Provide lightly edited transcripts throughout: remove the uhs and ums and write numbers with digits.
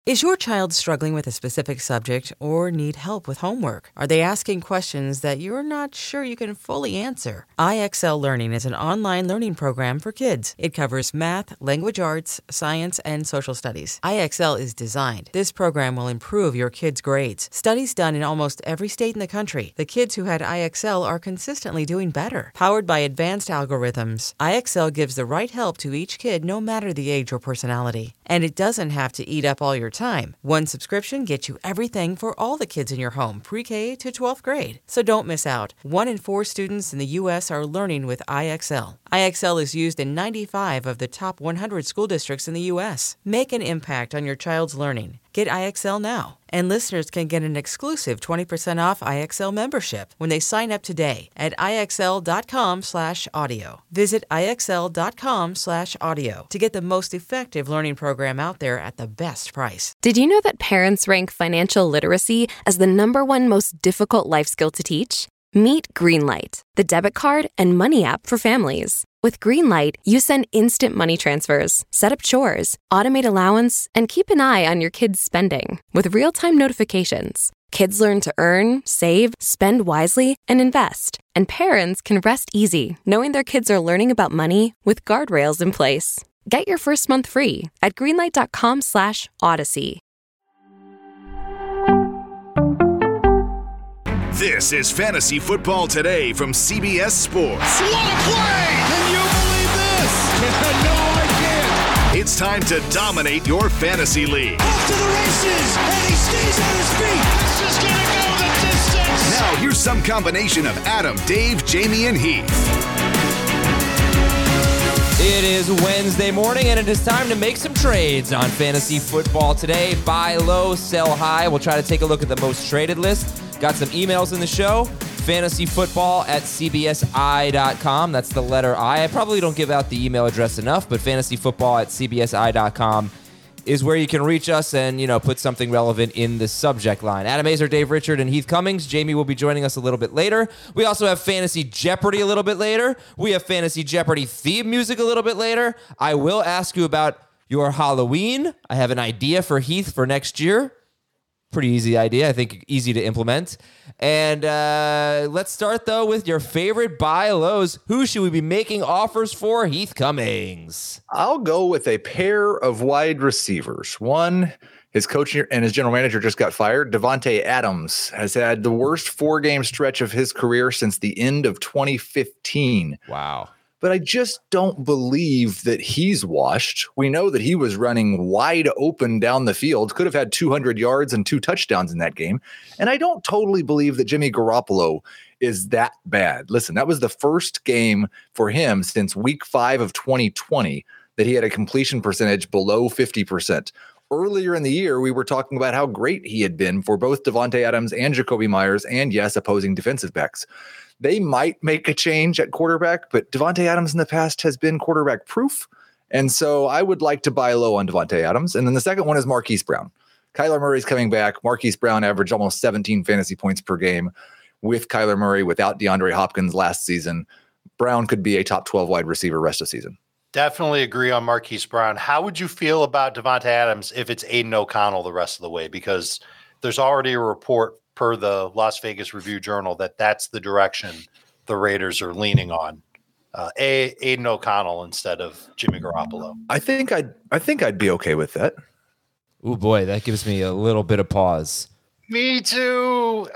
Is your child struggling with a specific subject or need help with homework? Are they asking questions that you're not sure you can fully answer? IXL Learning is an online learning program for kids. It covers math, language arts, science, and social studies. IXL is designed. This program will improve your kids' grades. Studies done in almost every state in the country. The kids who had IXL are consistently doing better. Powered by advanced algorithms, IXL gives the right help to each kid no matter the age or personality. And it doesn't have to eat up all your time. One subscription gets you everything for all the kids in your home, pre-K to 12th grade. So don't miss out. 1 in 4 students in the U.S. are learning with IXL. IXL is used in 95 of the top 100 school districts in the U.S. Make an impact on your child's learning. Get IXL now. And listeners can get an exclusive 20% off IXL membership when they sign up today at IXL.com/audio. Visit IXL.com/audio to get the most effective learning program out there at the best price. Did you know that parents rank financial literacy as the #1 most difficult life skill to teach? Meet Greenlight, the debit card and money app for families. With Greenlight, you send instant money transfers, set up chores, automate allowance, and keep an eye on your kids' spending with real-time notifications. Kids learn to earn, save, spend wisely, and invest. And parents can rest easy knowing their kids are learning about money with guardrails in place. Get your first month free at greenlight.com/odyssey. This is Fantasy Football Today from CBS Sports. What a play! Can you believe this? No, I can't. It's time to dominate your fantasy league. Off to the races, and he stays on his feet. This is going to go the distance. Now here's some combination of Adam, Dave, Jamie, and Heath. It is Wednesday morning, and it is time to make some trades on Fantasy Football Today. Buy low, sell high. We'll try to take a look at the most traded list. Got some emails in the show. fantasyfootball@cbsi.com. That's the letter I. I probably don't give out the email address enough, but fantasyfootball@cbsi.com is where you can reach us and, put something relevant in the subject line. Adam Azer, Dave Richard, and Heath Cummings. Jamie will be joining us a little bit later. We also have Fantasy Jeopardy a little bit later. We have Fantasy Jeopardy theme music a little bit later. I will ask you about your Halloween. I have an idea for Heath for next year. Pretty easy idea. I think easy to implement. And let's start, though, with your favorite buy lows. Who should we be making offers for? Heath Cummings. I'll go with a pair of wide receivers. One, his coach and his general manager just got fired. Davante Adams has had the worst 4-game stretch of his career since the end of 2015. Wow. But I just don't believe that he's washed. We know that he was running wide open down the field, could have had 200 yards and 2 touchdowns in that game. And I don't totally believe that Jimmy Garoppolo is that bad. Listen, that was the first game for him since week 5 of 2020 that he had a completion percentage below 50%. Earlier in the year, we were talking about how great he had been for both Davante Adams and Jacoby Myers and, yes, opposing defensive backs. They might make a change at quarterback, but Davante Adams in the past has been quarterback proof. And so I would like to buy low on Davante Adams. And then the second one is Marquise Brown. Kyler Murray's coming back. Marquise Brown averaged almost 17 fantasy points per game with Kyler Murray, without DeAndre Hopkins last season. Brown could be a top 12 wide receiver rest of season. Definitely agree on Marquise Brown. How would you feel about Davante Adams if it's Aiden O'Connell the rest of the way? Because there's already a report per the Las Vegas Review-Journal that that's the direction the Raiders are leaning on. Aiden O'Connell instead of Jimmy Garoppolo. I think I'd be okay with that. Oh boy, that gives me a little bit of pause. Me too.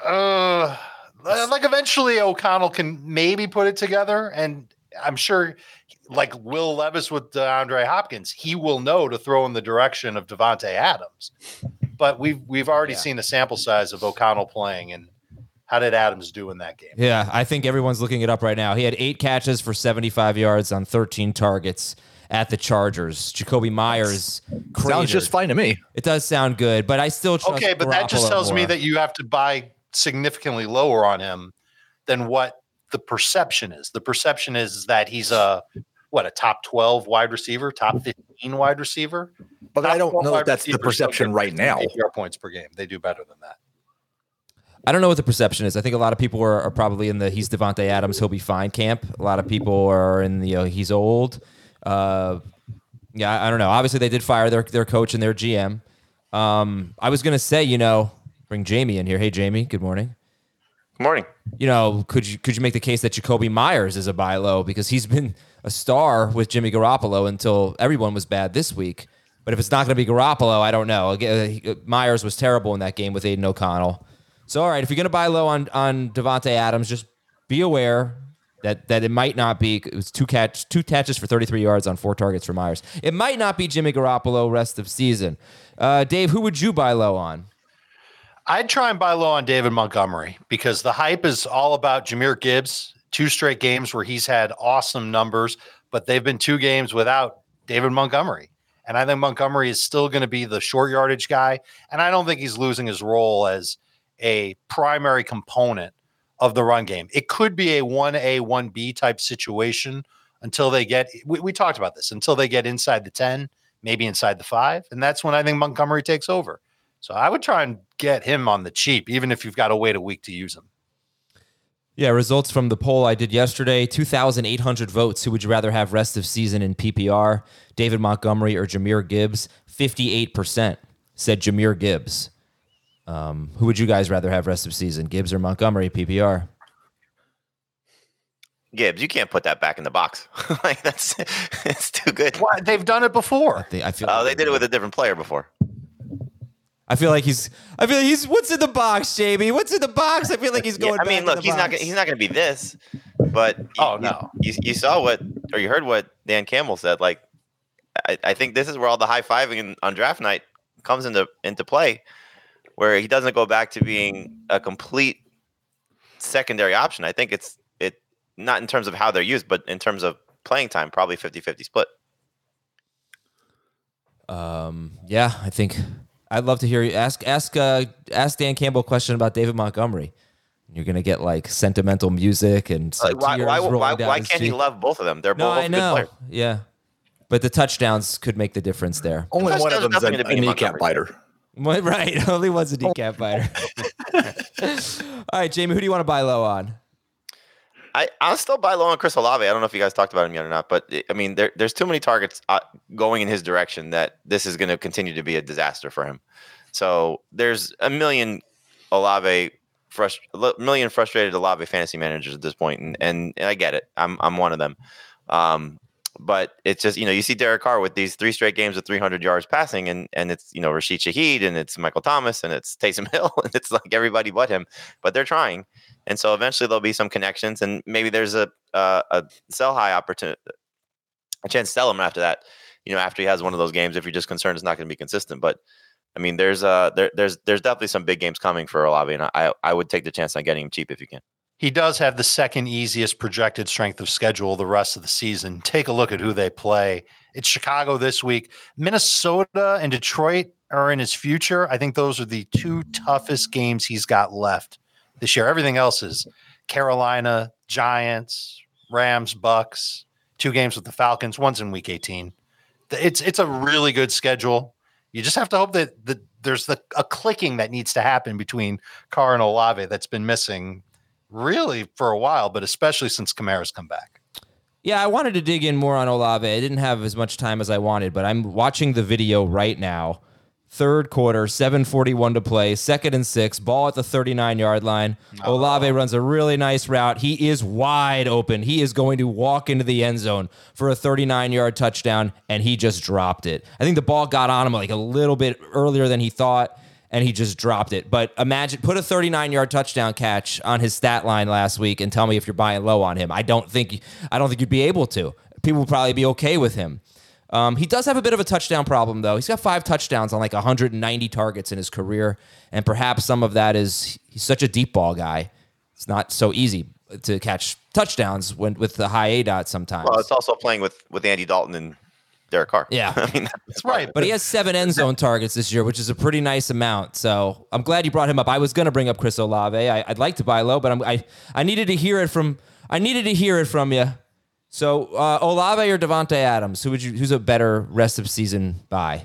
Eventually O'Connell can maybe put it together, and I'm sure like Will Levis with DeAndre Hopkins, he will know to throw in the direction of Davante Adams. But we've already seen a sample size of O'Connell playing, and how did Adams do in that game? Yeah, I think everyone's looking it up right now. He had 8 catches for 75 yards on 13 targets at the Chargers. Jacoby Myers cratered. Sounds just fine to me. It does sound good, but I still trust Okay, but that just tells me that you have to buy significantly lower on him than what the perception is. The perception is that he's a top 12 wide receiver, top 15 wide receiver. But I don't know if that's the perception right now. PPR points per game. They do better than that. I don't know what the perception is. I think a lot of people are probably in the he's Davante Adams, he'll be fine camp. A lot of people are in the he's old. I don't know. Obviously, they did fire their coach and their GM. I was going to say, bring Jamie in here. Hey, Jamie, good morning. Good morning. Could you make the case that Jacoby Myers is a buy low because he's been a star with Jimmy Garoppolo until everyone was bad this week. But if it's not going to be Garoppolo, I don't know. Myers was terrible in that game with Aiden O'Connell. So, all right, if you're going to buy low on Davante Adams, just be aware that it might not be. It was two catches for 33 yards on 4 targets for Myers. It might not be Jimmy Garoppolo rest of season. Dave, who would you buy low on? I'd try and buy low on David Montgomery because the hype is all about Jahmyr Gibbs. 2 straight games where he's had awesome numbers, but they've been 2 games without David Montgomery. And I think Montgomery is still going to be the short yardage guy. And I don't think he's losing his role as a primary component of the run game. It could be a 1A, 1B type situation until they get, we talked about this, until they get inside the 10, maybe inside the 5. And that's when I think Montgomery takes over. So I would try and get him on the cheap, even if you've got to wait a week to use him. Yeah, results from the poll I did yesterday, 2,800 votes. Who would you rather have rest of season in PPR, David Montgomery or Jahmyr Gibbs? 58% said Jahmyr Gibbs. Who would you guys rather have rest of season, Gibbs or Montgomery, PPR? Gibbs, you can't put that back in the box. It's too good. Well, they've done it before. I feel they did it with a different player before. I feel like he's. What's in the box, Jamie? What's in the box? I feel like he's going. Yeah, look, he's not going to be this. But you saw you heard what Dan Campbell said. Like, I think this is where all the high fiving on draft night comes into play, where he doesn't go back to being a complete secondary option. I think it's not in terms of how they're used, but in terms of playing time, probably 50-50 split. Yeah, I think. I'd love to hear you ask Dan Campbell a question about David Montgomery. You're gonna get like sentimental music and why can't he love both of them? They're both good players. Yeah, but the touchdowns could make the difference there. Only one of them's a kneecap biter. Right, only one's a kneecap biter. All right, Jamie, who do you want to buy low on? I'll still buy low on Chris Olave. I don't know if you guys talked about him yet or not, but I mean, there's too many targets going in his direction that this is going to continue to be a disaster for him. So there's a million frustrated Olave fantasy managers at this point, and I get it. I'm one of them. But it's just, you see Derek Carr with these 3 straight games of 300 yards passing, and it's, Rashid Shaheed, and it's Michael Thomas, and it's Taysom Hill, and it's like everybody but him. But they're trying. And so eventually there'll be some connections, and maybe there's a sell high opportunity, a chance to sell him after that, after he has one of those games, if you're just concerned it's not going to be consistent. But I mean, there's definitely some big games coming for Olave, and I would take the chance on getting him cheap if you can. He does have the second easiest projected strength of schedule the rest of the season. Take a look at who they play. It's Chicago this week. Minnesota and Detroit are in his future. I think those are the 2 toughest games he's got left this year. Everything else is Carolina, Giants, Rams, Bucks, 2 games with the Falcons. One's in week 18. It's a really good schedule. You just have to hope that there's a clicking that needs to happen between Carr and Olave that's been missing really for a while, but especially since Kamara's come back. Yeah, I wanted to dig in more on Olave. I didn't have as much time as I wanted, but I'm watching the video right now. 3rd quarter, 7:41 to play, 2nd and 6, ball at the 39-yard line. Olave runs a really nice route. He is wide open. He is going to walk into the end zone for a 39-yard touchdown, and he just dropped it. I think the ball got on him like a little bit earlier than he thought, and he just dropped it. But imagine, put a 39-yard touchdown catch on his stat line last week and tell me if you're buying low on him. I don't think you'd be able to. People would probably be okay with him. He does have a bit of a touchdown problem, though. He's got 5 touchdowns on like 190 targets in his career, and perhaps some of that is he's such a deep ball guy. It's not so easy to catch touchdowns with the high ADOT sometimes. Well, it's also playing with Andy Dalton and Derek Carr. Yeah. I mean, that's right. But he has 7 end zone targets this year, which is a pretty nice amount. So I'm glad you brought him up. I was going to bring up Chris Olave. I'd like to buy low, but I needed to hear it from you. So Olave or Davante Adams, who's a better rest of season buy?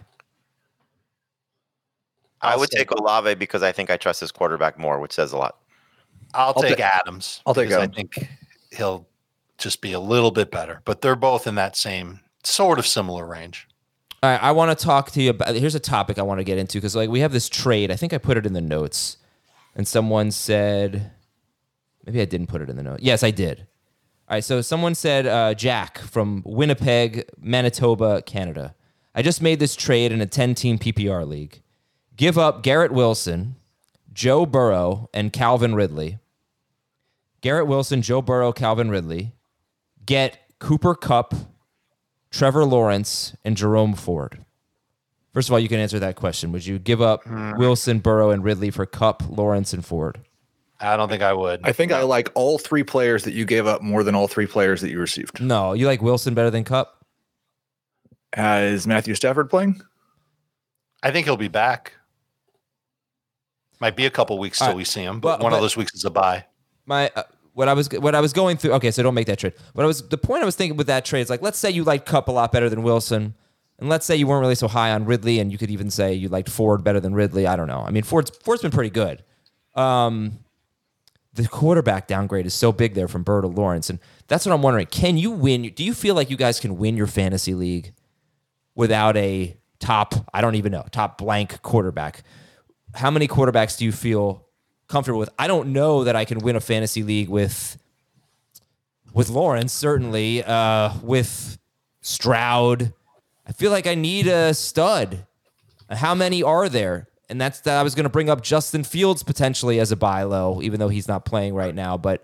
I would take Olave because I think I trust his quarterback more, which says a lot. I'll take Adams. I'll take Adams. I think he'll just be a little bit better, but they're both in that same sort of similar range. All right, I want to talk to you about. Here's a topic I want to get into because we have this trade. I think I put it in the notes, and someone said, maybe I didn't put it in the notes. Yes, I did. All right, so someone said, Jack from Winnipeg, Manitoba, Canada. I just made this trade in a 10-team PPR league. Give up Garrett Wilson, Joe Burrow, and Calvin Ridley. Garrett Wilson, Joe Burrow, Calvin Ridley. Get Cooper Kupp, Trevor Lawrence, and Jerome Ford. First of all, you can answer that question. Would you give up Wilson, Burrow, and Ridley for Kupp, Lawrence, and Ford? I don't think I would. I think I like all three players that you gave up more than all three players that you received. No, you like Wilson better than Kupp? Is Matthew Stafford playing? I think he'll be back. Might be a couple weeks till we see him, but one of those weeks is a bye. What I was going through. Okay, so don't make that trade. The point I was thinking with that trade is let's say you liked Kupp a lot better than Wilson, and let's say you weren't really so high on Ridley, and you could even say you liked Ford better than Ridley. I don't know. I mean, Ford's been pretty good. The quarterback downgrade is so big there from Burrow to Lawrence, and that's what I'm wondering. Can you win? Do you feel like you guys can win your fantasy league without a top blank quarterback? How many quarterbacks do you feel comfortable with? I don't know that I can win a fantasy league with Lawrence, certainly. With Stroud, I feel like I need a stud. How many are there? And I was going to bring up Justin Fields potentially as a buy low, even though he's not playing right now. But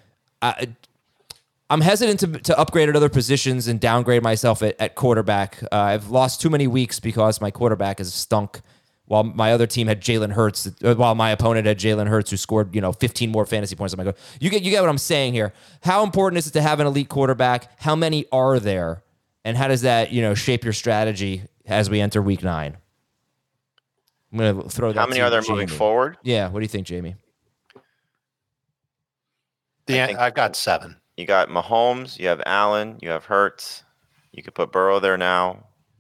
I'm hesitant to upgrade at other positions and downgrade myself at quarterback. I've lost too many weeks because my quarterback has stunk. While my other team had Jalen Hurts, while my opponent had Jalen Hurts, who scored 15 more fantasy points. You get what I'm saying here. How important is it to have an elite quarterback? How many are there, and how does that shape your strategy as we enter Week 9? I'm gonna throw that. How many are there Jamie. moving forward? Yeah, what do you think, Jamie? I've got 7. You got Mahomes, you have Allen, you have Hurts. You could put Burrow there now.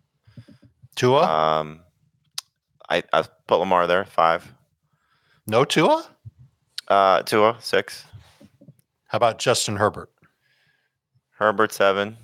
Tua. I've put Lamar there, 5. No Tua? Tua, 6. How about Justin Herbert? Herbert, 7.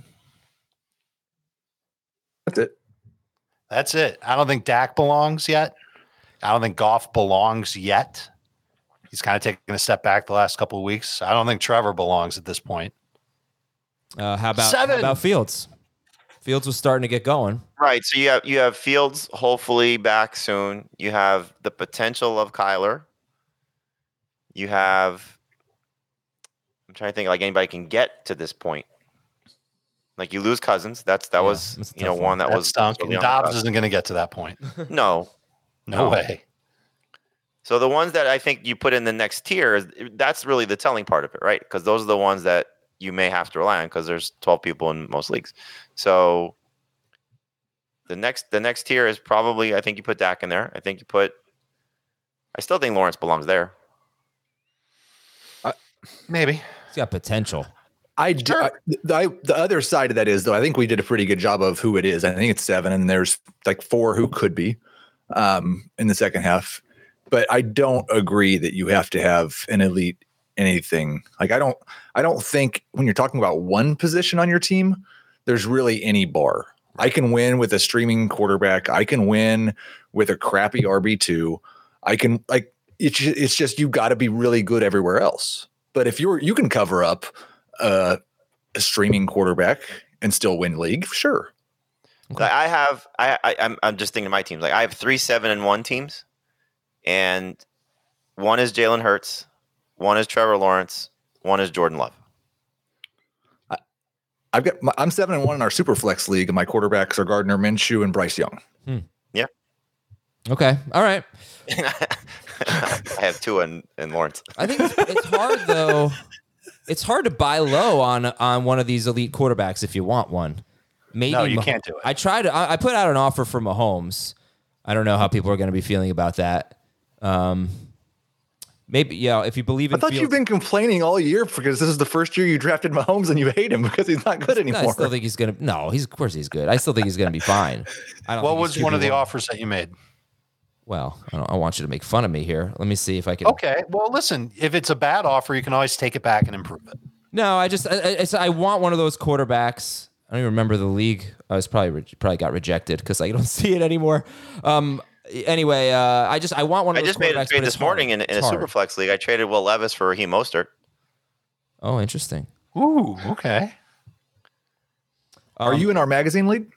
That's it. I don't think Dak belongs yet. I don't think Goff belongs yet. He's kind of taking a step back the last couple of weeks. I don't think Trevor belongs at this point. How about Fields? Fields was starting to get going. Right. So you have Fields hopefully back soon. You have the potential of Kyler. You have, I'm trying to think anybody can get to this point. You lose Cousins. That was one that was stunk. Dobbs isn't going to get to that point. No way. So the ones that I think you put in the next tier, that's really the telling part of it, right? Because those are the ones that you may have to rely on because there's 12 people in most leagues. So the next tier is probably, I think you put Dak in there. I still think Lawrence belongs there. Maybe. He's got potential. The other side of that is, though, I think we did a pretty good job of who it is. I think it's 7, and there's 4 who could be in the second half. But I don't agree that you have to have an elite anything. I don't think when you're talking about one position on your team, there's really any bar. I can win with a streaming quarterback. I can win with a crappy RB2. It's just you've got to be really good everywhere else. But if you can cover up a streaming quarterback and still win league, sure. Okay. I'm just thinking of my teams. I have 3 7-1 teams, and one is Jalen Hurts, one is Trevor Lawrence, one is Jordan Love. I'm 7-1 in our Superflex league, and my quarterbacks are Gardner Minshew and Bryce Young. Yeah. Okay. All right. I have 2 in Lawrence. I think it's hard though. It's hard to buy low on one of these elite quarterbacks if you want one. Maybe no, you can't do it. I put out an offer for Mahomes. I don't know how people are going to be feeling about that. Maybe, if you believe in I thought you've been complaining all year because this is the first year you drafted Mahomes and you hate him because he's not good anymore. No, I still think he's going to. No, of course he's good. I still think he's going to be fine. What was one of the offers that you made? Well, I want you to make fun of me here. Let me see if I can. Okay. Well, listen, if it's a bad offer, you can always take it back and improve it. No, I want one of those quarterbacks. I don't even remember the league. I was probably got rejected because I don't see it anymore. Anyway, I want one of those. I just made a quarterbacks, trade but this it's morning hard. in It's a hard. Superflex league. I traded Will Levis for Raheem Mostert. Oh, interesting. Ooh, okay. Are you in our magazine league?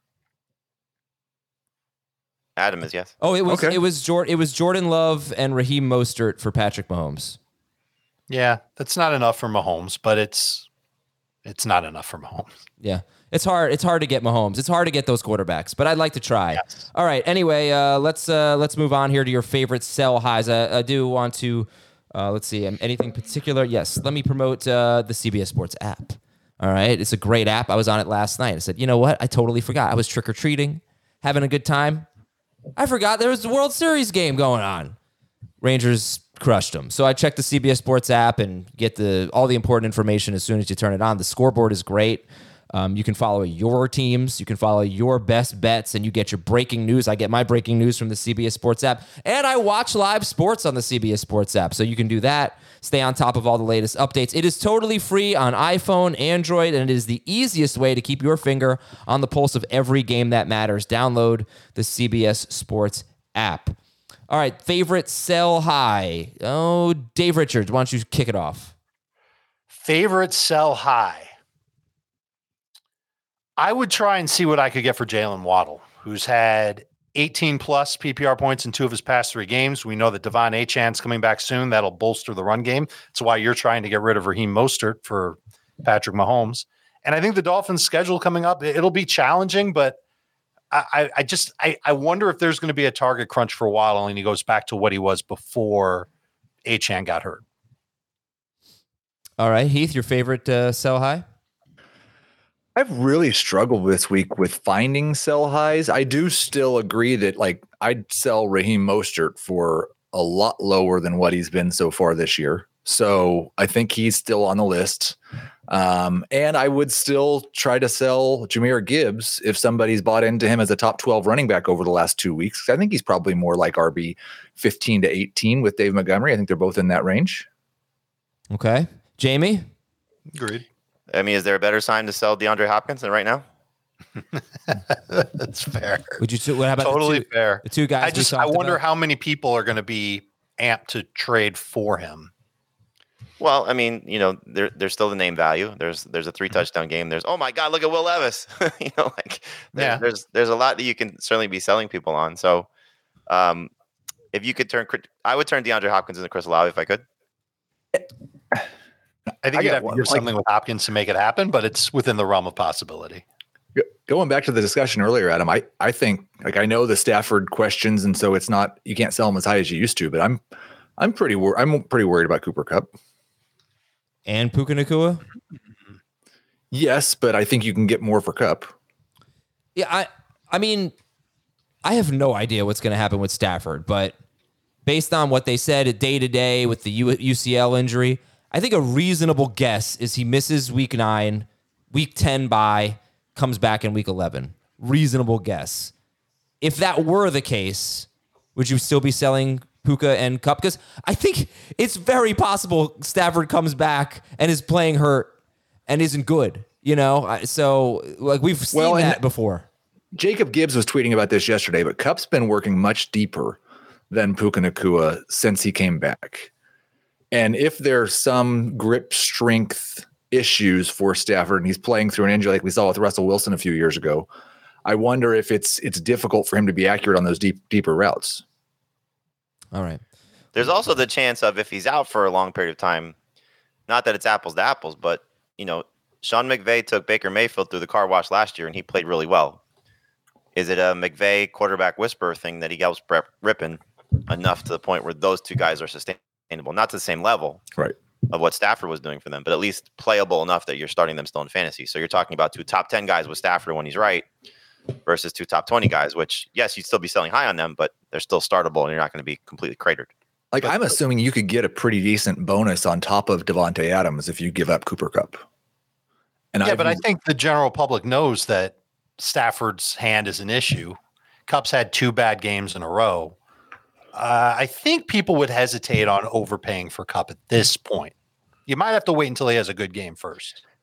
Adam is, yes. Oh, it was Okay. it was Jordan Love and Raheem Mostert for Patrick Mahomes. Yeah, that's not enough for Mahomes, but it's not enough for Mahomes. Yeah. It's hard to get Mahomes. It's hard to get those quarterbacks, but I'd like to try. Yes. All right. Anyway, let's move on here to your favorite sell highs. I do want to let's see, anything particular? Yes. Let me promote the CBS Sports app. All right. It's a great app. I was on it last night. I said, you know what? I totally forgot. I was trick-or-treating, having a good time. I forgot there was the World Series game going on. Rangers crushed them. So I checked the CBS Sports app and get all the important information as soon as you turn it on. The scoreboard is great. You can follow your teams. You can follow your best bets, and you get your breaking news. I get my breaking news from the CBS Sports app, and I watch live sports on the CBS Sports app. So you can do that. Stay on top of all the latest updates. It is totally free on iPhone, Android, and it is the easiest way to keep your finger on the pulse of every game that matters. Download the CBS Sports app. All right, favorite sell high. Oh, Dave Richards, why don't you kick it off? Favorite sell high. I would try and see what I could get for Jalen Waddle, who's had 18 plus PPR points in 2 of his past 3 games. We know that Devon Achane's coming back soon. That'll bolster the run game. That's why you're trying to get rid of Raheem Mostert for Patrick Mahomes. And I think the Dolphins' schedule coming up, it'll be challenging, but I wonder if there's going to be a target crunch for Waddle and he goes back to what he was before Achane got hurt. All right, Heath, your favorite sell high? I've really struggled this week with finding sell highs. I do still agree that I'd sell Raheem Mostert for a lot lower than what he's been so far this year. So I think he's still on the list. And I would still try to sell Jahmyr Gibbs if somebody's bought into him as a top 12 running back over the last 2 weeks. I think he's probably more like RB 15 to 18 with Dave Montgomery. I think they're both in that range. Okay. Jamie? Agreed. I mean, is there a better sign to sell DeAndre Hopkins than right now? That's fair. Would you? What about Totally fair. The 2 guys. I wonder how many people are going to be amped to trade for him. Well, I mean, there's still the name value. There's a 3 touchdown game. There's, oh my God, look at Will Levis. There's a lot that you can certainly be selling people on. So, if you could I would turn DeAndre Hopkins into Chris Olave if I could. I think you'd have to do something with Hopkins to make it happen, but it's within the realm of possibility. Going back to the discussion earlier, Adam, I think I know the Stafford questions, and so it's not, you can't sell them as high as you used to, but I'm pretty worried about Cooper Kupp and Puka Nacua. Yes, but I think you can get more for Kupp. Yeah, I mean, I have no idea what's going to happen with Stafford, but based on what they said day to day with the UCL injury, I think a reasonable guess is he misses week 9, week 10 bye, comes back in week 11. Reasonable guess. If that were the case, would you still be selling Puka and Kupp? Because I think it's very possible Stafford comes back and is playing hurt and isn't good. So we've seen that before. Jacob Gibbs was tweeting about this yesterday, but Kupp's been working much deeper than Puka Nacua since he came back. And if there's some grip strength issues for Stafford and he's playing through an injury like we saw with Russell Wilson a few years ago, I wonder if it's difficult for him to be accurate on those deeper routes. All right. There's also the chance of if he's out for a long period of time, not that it's apples to apples, but, Sean McVay took Baker Mayfield through the car wash last year and he played really well. Is it a McVay quarterback whisperer thing that he got ripping enough to the point where those 2 guys are sustainable? Not to the same level of what Stafford was doing for them, but at least playable enough that you're starting them still in fantasy. So you're talking about 2 top 10 guys with Stafford when he's right versus 2 top 20 guys, which, yes, you'd still be selling high on them, but they're still startable and you're not going to be completely cratered. I'm assuming you could get a pretty decent bonus on top of Devontae Adams if you give up Cooper Kupp. But I think the general public knows that Stafford's hand is an issue. Kupp's had 2 bad games in a row. I think people would hesitate on overpaying for Kupp at this point. You might have to wait until he has a good game first.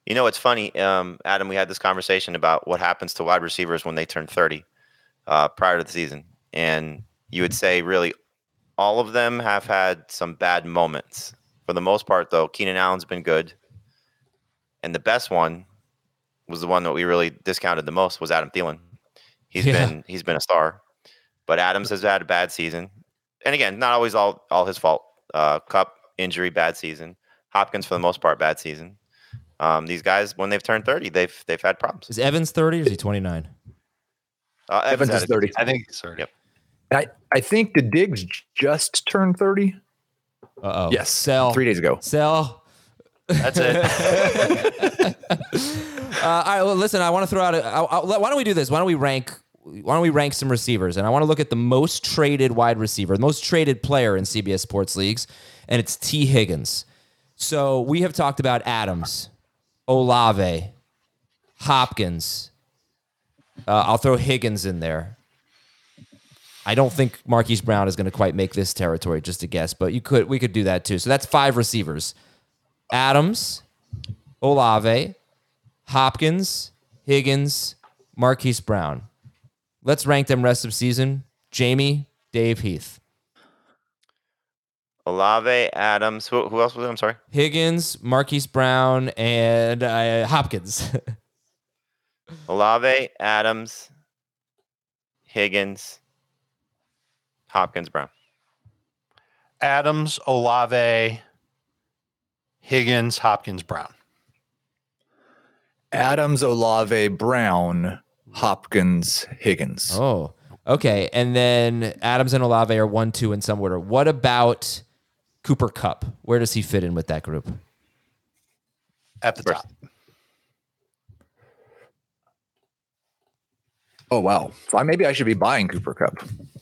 You know, it's funny, Adam, we had this conversation about what happens to wide receivers when they turn 30 prior to the season. And you would say really all of them have had some bad moments. For the most part, though, Keenan Allen's been good. And the best one was the one that we really discounted the most was Adam Thielen. He's been a star. But Adams has had a bad season. And again, not always all his fault. Kupp, injury, bad season. Hopkins, for the most part, bad season. These guys, when they've turned 30, they've had problems. Is Evans 30 or is he 29? Evans is 30. I think he's 30. Yep. I think the Diggs just turned 30. Uh-oh. Yes. Sell. 3 days ago. Sell. That's it. All right. Well, listen, I want to throw out why don't we do this? Why don't we rank some receivers? And I want to look at the most traded wide receiver, the most traded player in CBS Sports Leagues, and it's T. Higgins. So we have talked about Adams, Olave, Hopkins. I'll throw Higgins in there. I don't think Marquise Brown is going to quite make this territory, just a guess, but we could do that too. So that's 5 receivers. Adams, Olave, Hopkins, Higgins, Marquise Brown. Let's rank them rest of season. Jamie, Dave, Heath. Olave, Adams. Who else was it? I'm sorry. Higgins, Marquise Brown, and Hopkins. Olave, Adams, Higgins, Hopkins, Brown. Adams, Olave, Higgins, Hopkins, Brown. Adams, Olave, Brown, Hopkins, Higgins. Oh, okay. And then Adams and Olave are 1, 2 in some order. What about Cooper Kupp? Where does he fit in with that group? At the top. Oh, wow. So maybe I should be buying Cooper Kupp.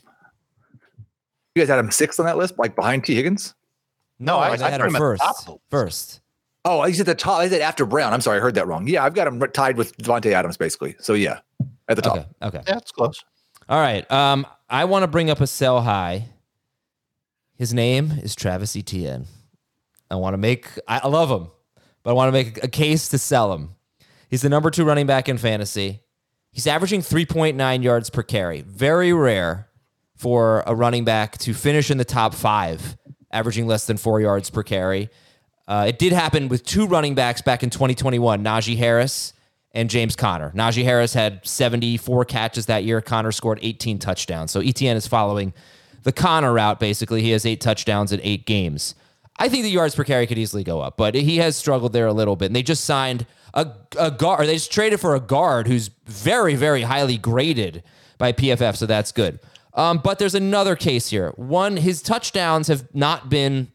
You guys had him 6th on that list, like behind T. Higgins? No, I had put him him first. at the top. First. Oh, he's at the top. I said after Brown. I'm sorry, I heard that wrong. Yeah, I've got him tied with Devontae Adams, basically. So, yeah, at the top. Okay. Yeah, it's close. All right. I want to bring up a sell high. His name is Travis Etienne. I love him, but I want to make a case to sell him. He's the number 2 running back in fantasy. He's averaging 3.9 yards per carry. Very rare for a running back to finish in the top 5, averaging less than 4 yards per carry. It did happen with 2 running backs back in 2021, Najee Harris and James Conner. Najee Harris had 74 catches that year. Conner scored 18 touchdowns. So Etienne is following the Conner route, basically. He has 8 touchdowns in 8 games. I think the yards per carry could easily go up, but he has struggled there a little bit. And they just signed a guard. They just traded for a guard who's very, very highly graded by PFF, so that's good. But there's another case here. One, his touchdowns have not been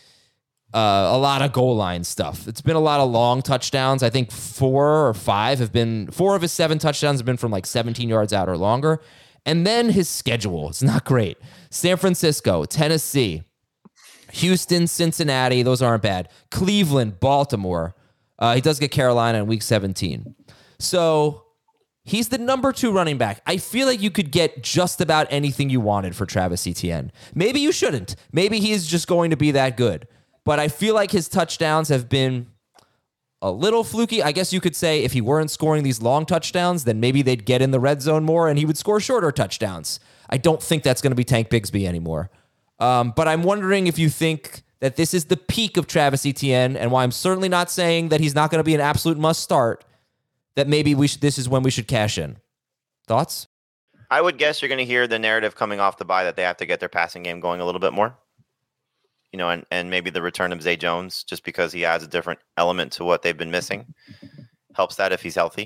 a lot of goal line stuff. It's been a lot of long touchdowns. I think 4 or 5 have been, 4 of his 7 touchdowns have been from like 17 yards out or longer. And then his schedule, it's not great. San Francisco, Tennessee, Houston, Cincinnati, those aren't bad. Cleveland, Baltimore. He does get Carolina in week 17. So he's the number 2 running back. I feel like you could get just about anything you wanted for Travis Etienne. Maybe you shouldn't. Maybe he's just going to be that good. But I feel like his touchdowns have been a little fluky. I guess you could say if he weren't scoring these long touchdowns, then maybe they'd get in the red zone more and he would score shorter touchdowns. I don't think that's going to be Tank Bigsby anymore. But I'm wondering if you think that this is the peak of Travis Etienne, and why I'm certainly not saying that he's not going to be an absolute must start, that maybe this is when we should cash in. Thoughts? I would guess you're going to hear the narrative coming off the bye that they have to get their passing game going a little bit more. You know, and maybe the return of Zay Jones, just because he adds a different element to what they've been missing, helps that if he's healthy.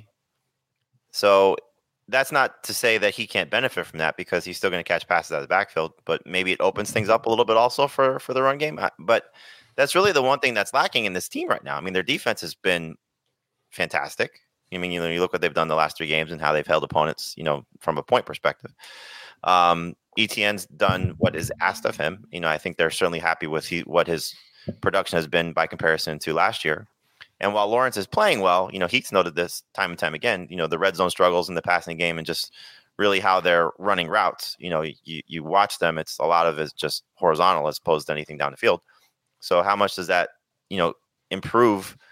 So that's not to say that he can't benefit from that, because he's still going to catch passes out of the backfield, but maybe it opens things up a little bit also for the run game. But that's really the one thing that's lacking in this team right now. I mean, their defense has been fantastic. I mean, you look what they've done the last 3 games and how they've held opponents, from a point perspective. Etienne's done what is asked of him. I think they're certainly happy with what his production has been by comparison to last year. And while Lawrence is playing well, Heath's noted this time and time again, the red zone struggles in the passing game and just really how they're running routes. You watch them, it's a lot of it's just horizontal as opposed to anything down the field. So how much does that, improve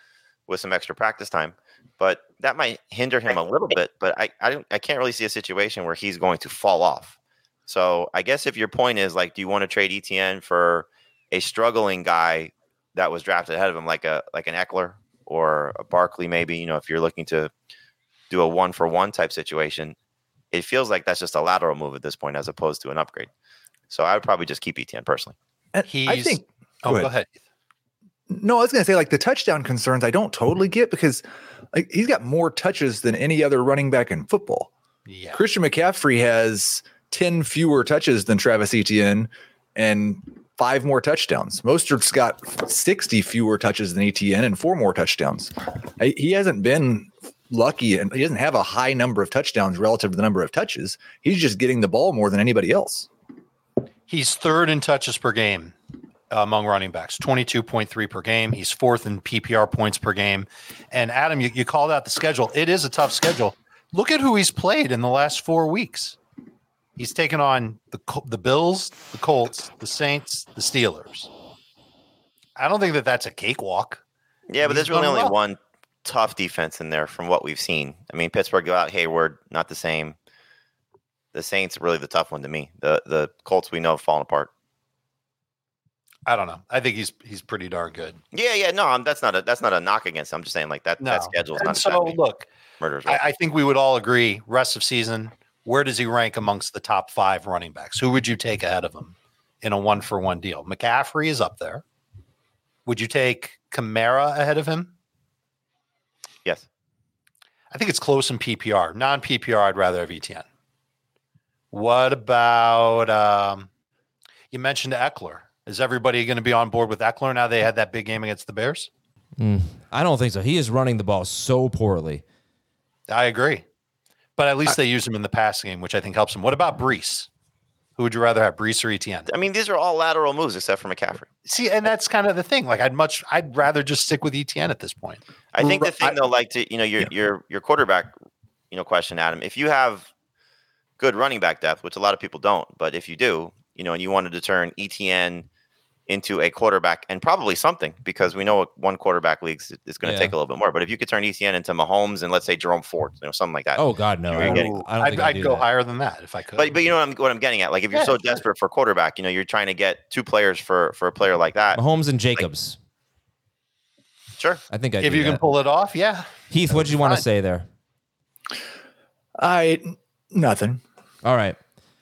with some extra practice time. But that might hinder him a little bit. But I can't really see a situation where he's going to fall off. So I guess if your point is like, do you want to trade ETN for a struggling guy that was drafted ahead of him, like an Eckler or a Barkley, maybe, if you're looking to do a 1-for-1 type situation, it feels like that's just a lateral move at this point as opposed to an upgrade. So I would probably just keep ETN personally. I think. Go ahead. No, I was going to say, like, the touchdown concerns I don't totally get because like he's got more touches than any other running back in football. Yeah. Christian McCaffrey has 10 fewer touches than Travis Etienne and 5 more touchdowns. Mostert's got 60 fewer touches than Etienne and 4 more touchdowns. He hasn't been lucky, and he doesn't have a high number of touchdowns relative to the number of touches. He's just getting the ball more than anybody else. He's third in touches per game among running backs, 22.3 per game. He's fourth in PPR points per game. And Adam, you called out the schedule. It is a tough schedule. Look at who he's played in the last 4 weeks. He's taken on the Bills, the Colts, the Saints, the Steelers. I don't think that's a cakewalk. Yeah, but there's really only one tough defense in there from what we've seen. I mean, Pittsburgh got Hayward, not the same. The Saints are really the tough one to me. The Colts we know have fallen apart. I don't know. I think he's pretty darn good. Yeah. No, that's not a knock against him. I'm just saying like that schedule is not. So look, murders. I think we would all agree. Rest of season, where does he rank amongst the top 5 running backs? Who would you take ahead of him in a 1-for-1 deal? McCaffrey is up there. Would you take Kamara ahead of him? Yes. I think it's close in PPR. Non-PPR, I'd rather have ETN. What about you mentioned Eckler? Is everybody going to be on board with Eckler now they had that big game against the Bears? I don't think so. He is running the ball so poorly. I agree. But at least they use him in the pass game, which I think helps him. What about Brees? Who would you rather have, Brees or ETN? I mean, these are all lateral moves except for McCaffrey. See, and that's kind of the thing. Like I'd rather just stick with ETN at this point. I think the thing though, like to your quarterback, question, Adam, if you have good running back depth, which a lot of people don't, but if you do, and you wanted to turn ETN into a quarterback and probably something, because we know one quarterback leagues is going to take a little bit more. But if you could turn ETN into Mahomes and let's say Jerome Ford, something like that. Oh God, no! I'd go higher than that if I could. But you know what I'm getting at. Like if you're so desperate for quarterback, you're trying to get 2 players for a player like that. Mahomes and Jacobs. Like, sure, I think if you can pull it off, yeah. Heath, what did you want to say there? Nothing. All right.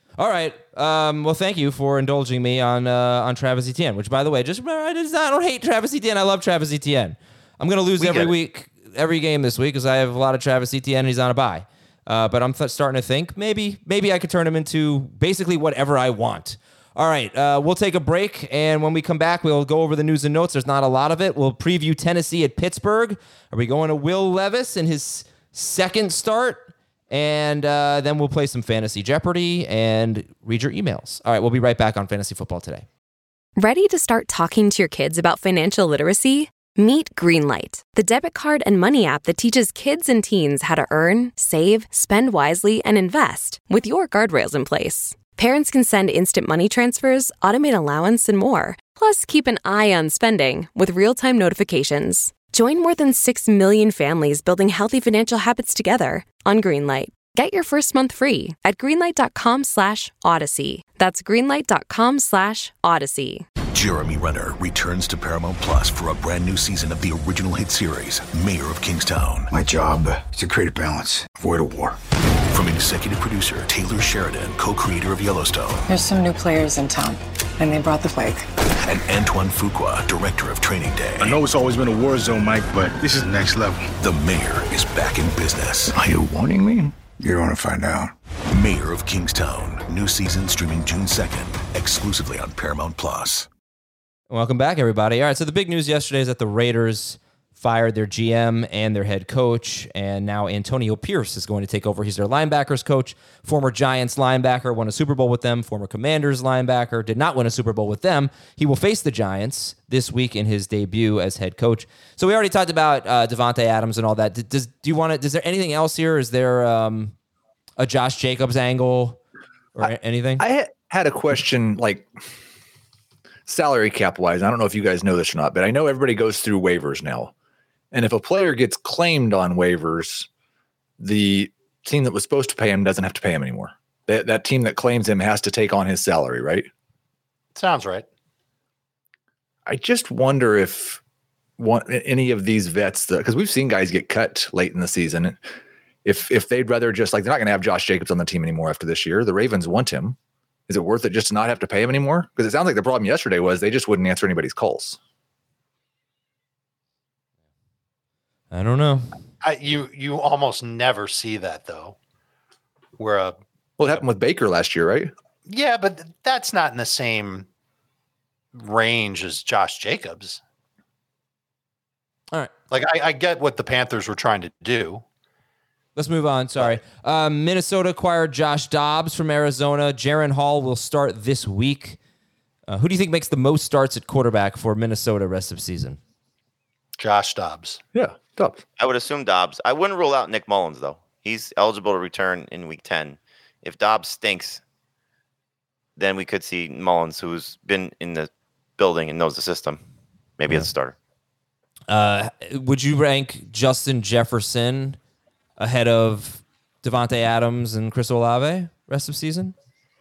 Well, thank you for indulging me on Travis Etienne, which, by the way, just remember, I don't hate Travis Etienne. I love Travis Etienne. I'm going to lose every game this week because I have a lot of Travis Etienne and he's on a bye. But I'm starting to think maybe I could turn him into basically whatever I want. All right, we'll take a break, and when we come back, we'll go over the news and notes. There's not a lot of it. We'll preview Tennessee at Pittsburgh. Are we going to Will Levis in his second start? And then we'll play some Fantasy Jeopardy and read your emails. All right, we'll be right back on Fantasy Football Today. Ready to start talking to your kids about financial literacy? Meet Greenlight, the debit card and money app that teaches kids and teens how to earn, save, spend wisely, and invest with your guardrails in place. Parents can send instant money transfers, automate allowance, and more. Plus, keep an eye on spending with real-time notifications. Join more than 6 million families building healthy financial habits together on Greenlight. Get your first month free at greenlight.com/Odyssey. That's greenlight.com/Odyssey. Jeremy Renner returns to Paramount Plus for a brand new season of the original hit series, Mayor of Kingstown. My job is to create a balance, avoid a war. From executive producer Taylor Sheridan, co-creator of Yellowstone. There's some new players in town, and they brought the plague. And Antoine Fuqua, director of Training Day. I know it's always been a war zone, Mike, but this is next level. The Mayor is back in business. Are you warning me? You're going to find out. Mayor of Kingstown. New season streaming June 2nd, exclusively on Paramount Plus. Welcome back, everybody. All right, so the big news yesterday is that the Raiders fired their GM and their head coach, and now Antonio Pierce is going to take over. He's their linebackers coach, former Giants linebacker, won a Super Bowl with them, former Commanders linebacker, did not win a Super Bowl with them. He will face the Giants this week in his debut as head coach. So we already talked about Davante Adams and all that. Is there anything else here? Is there a Josh Jacobs angle or anything? I had a question, like salary cap wise. I don't know if you guys know this or not, but I know everybody goes through waivers now. And if a player gets claimed on waivers, the team that was supposed to pay him doesn't have to pay him anymore. That team that claims him has to take on his salary, right? Sounds right. I just wonder if any of these vets, because we've seen guys get cut late in the season, if they'd rather just, like, they're not going to have Josh Jacobs on the team anymore after this year. The Ravens want him. Is it worth it just to not have to pay him anymore? Because it sounds like the problem yesterday was they just wouldn't answer anybody's calls. I don't know. You almost never see that, though. Well, it happened with Baker last year, right? Yeah, but that's not in the same range as Josh Jacobs. All right. Like, I get what the Panthers were trying to do. Let's move on. Sorry. Minnesota acquired Josh Dobbs from Arizona. Jaron Hall will start this week. Who do you think makes the most starts at quarterback for Minnesota rest of season? Josh Dobbs. Yeah, Dobbs. I would assume Dobbs. I wouldn't rule out Nick Mullins, though. He's eligible to return in week 10. If Dobbs stinks, then we could see Mullins, who's been in the building and knows the system, maybe as a starter. Would you rank Justin Jefferson ahead of Devontae Adams and Chris Olave rest of season?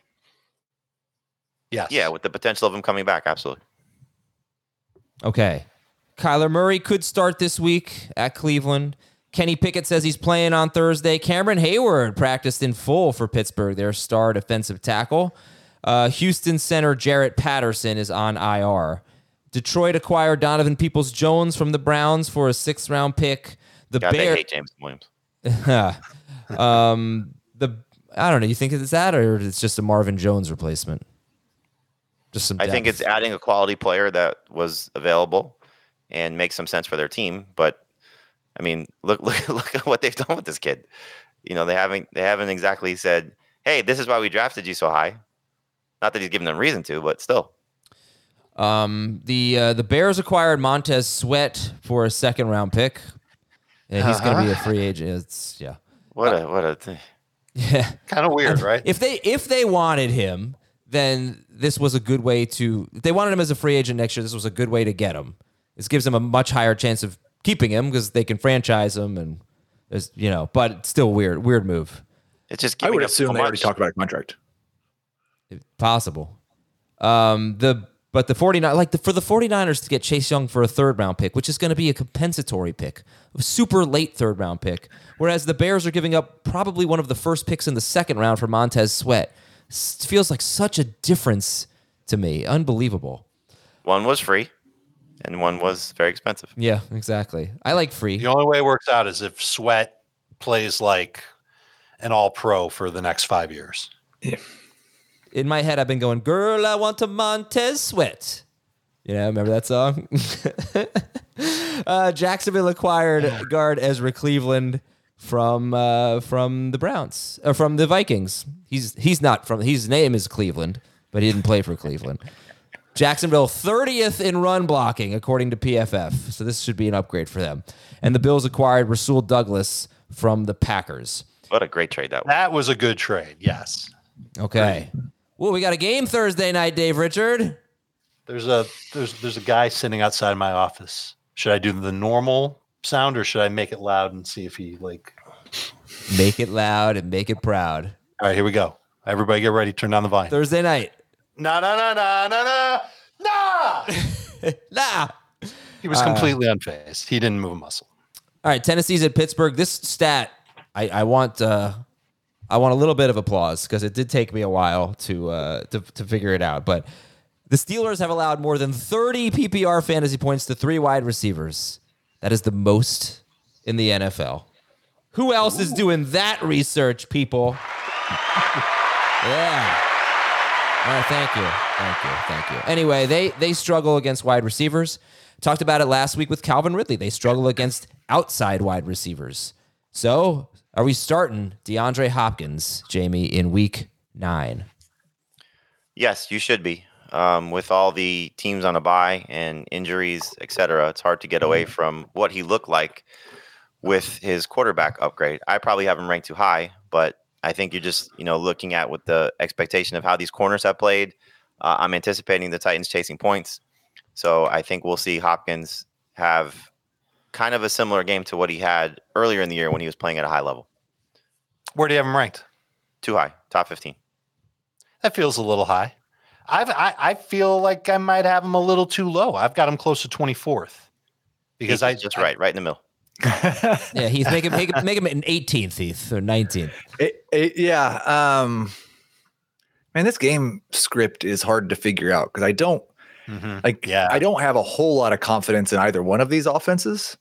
Yes. Yeah, with the potential of him coming back, absolutely. Okay. Kyler Murray could start this week at Cleveland. Kenny Pickett says he's playing on Thursday. Cameron Hayward practiced in full for Pittsburgh, their star defensive tackle. Houston center Jarrett Patterson is on IR. Detroit acquired Donovan Peoples-Jones from the Browns for a 6th-round pick. They hate James Williams. I don't know. You think it's that, or it's just a Marvin Jones replacement? Just some. I think it's adding a quality player that was available and makes some sense for their team. But I mean, look at what they've done with this kid. You know, they haven't exactly said, "Hey, this is why we drafted you so high." Not that he's given them reason to, but still. The Bears acquired Montez Sweat for a 2nd-round pick. Yeah, he's going to be a free agent. What a thing. Yeah, kind of weird, right? If they wanted him, then this was a good way to. If they wanted him as a free agent next year, this was a good way to get him. This gives them a much higher chance of keeping him because they can franchise him, and but it's still weird move. It's just I would assume they already talked about a contract. Possible. But the 49 for the 49ers to get Chase Young for a 3rd-round pick, which is going to be a compensatory pick, a super late 3rd-round pick, whereas the Bears are giving up probably one of the first picks in the 2nd round for Montez Sweat. It feels like such a difference to me. Unbelievable. One was free, and one was very expensive. Yeah, exactly. I like free. The only way it works out is if Sweat plays like an all-pro for the next 5 years. Yeah. In my head, I've been going, "Girl, I want a Montez Sweat." Remember that song? Jacksonville acquired guard Ezra Cleveland from the Browns, or from the Vikings. He's not from. His name is Cleveland, but he didn't play for Cleveland. Jacksonville 30th in run blocking, according to PFF. So this should be an upgrade for them. And the Bills acquired Rasul Douglas from the Packers. What a great trade that was. That was a good trade. Yes. Okay. Well, we got a game Thursday night, Dave Richard. There's a guy sitting outside my office. Should I do the normal sound or should I make it loud and see if he Make it loud and make it proud. All right, here we go. Everybody get ready. Turn down the volume. Thursday night. Nah. Nah. He was completely unfazed. He didn't move a muscle. All right, Tennessee's at Pittsburgh. This stat, I want a little bit of applause because it did take me a while to figure it out. But the Steelers have allowed more than 30 PPR fantasy points to 3 wide receivers. That is the most in the NFL. Who else is doing that research, people? Yeah. All right, thank you. Anyway, they struggle against wide receivers. Talked about it last week with Calvin Ridley. They struggle against outside wide receivers. So, are we starting DeAndre Hopkins, Jamie, in week 9? Yes, you should be. With all the teams on a bye and injuries, etc., it's hard to get away from what he looked like with his quarterback upgrade. I probably have him ranked too high, but I think you're just looking at with the expectation of how these corners have played. I'm anticipating the Titans chasing points, so I think we'll see Hopkins have kind of a similar game to what he had earlier in the year when he was playing at a high level. Where do you have him ranked? Too high, top 15. That feels a little high. I feel like I might have him a little too low. I've got him close to 24th because Just right in the middle. Yeah, Heath, make him an 18th, Heath, or 19th. Man, this game script is hard to figure out because I don't I don't have a whole lot of confidence in either one of these offenses.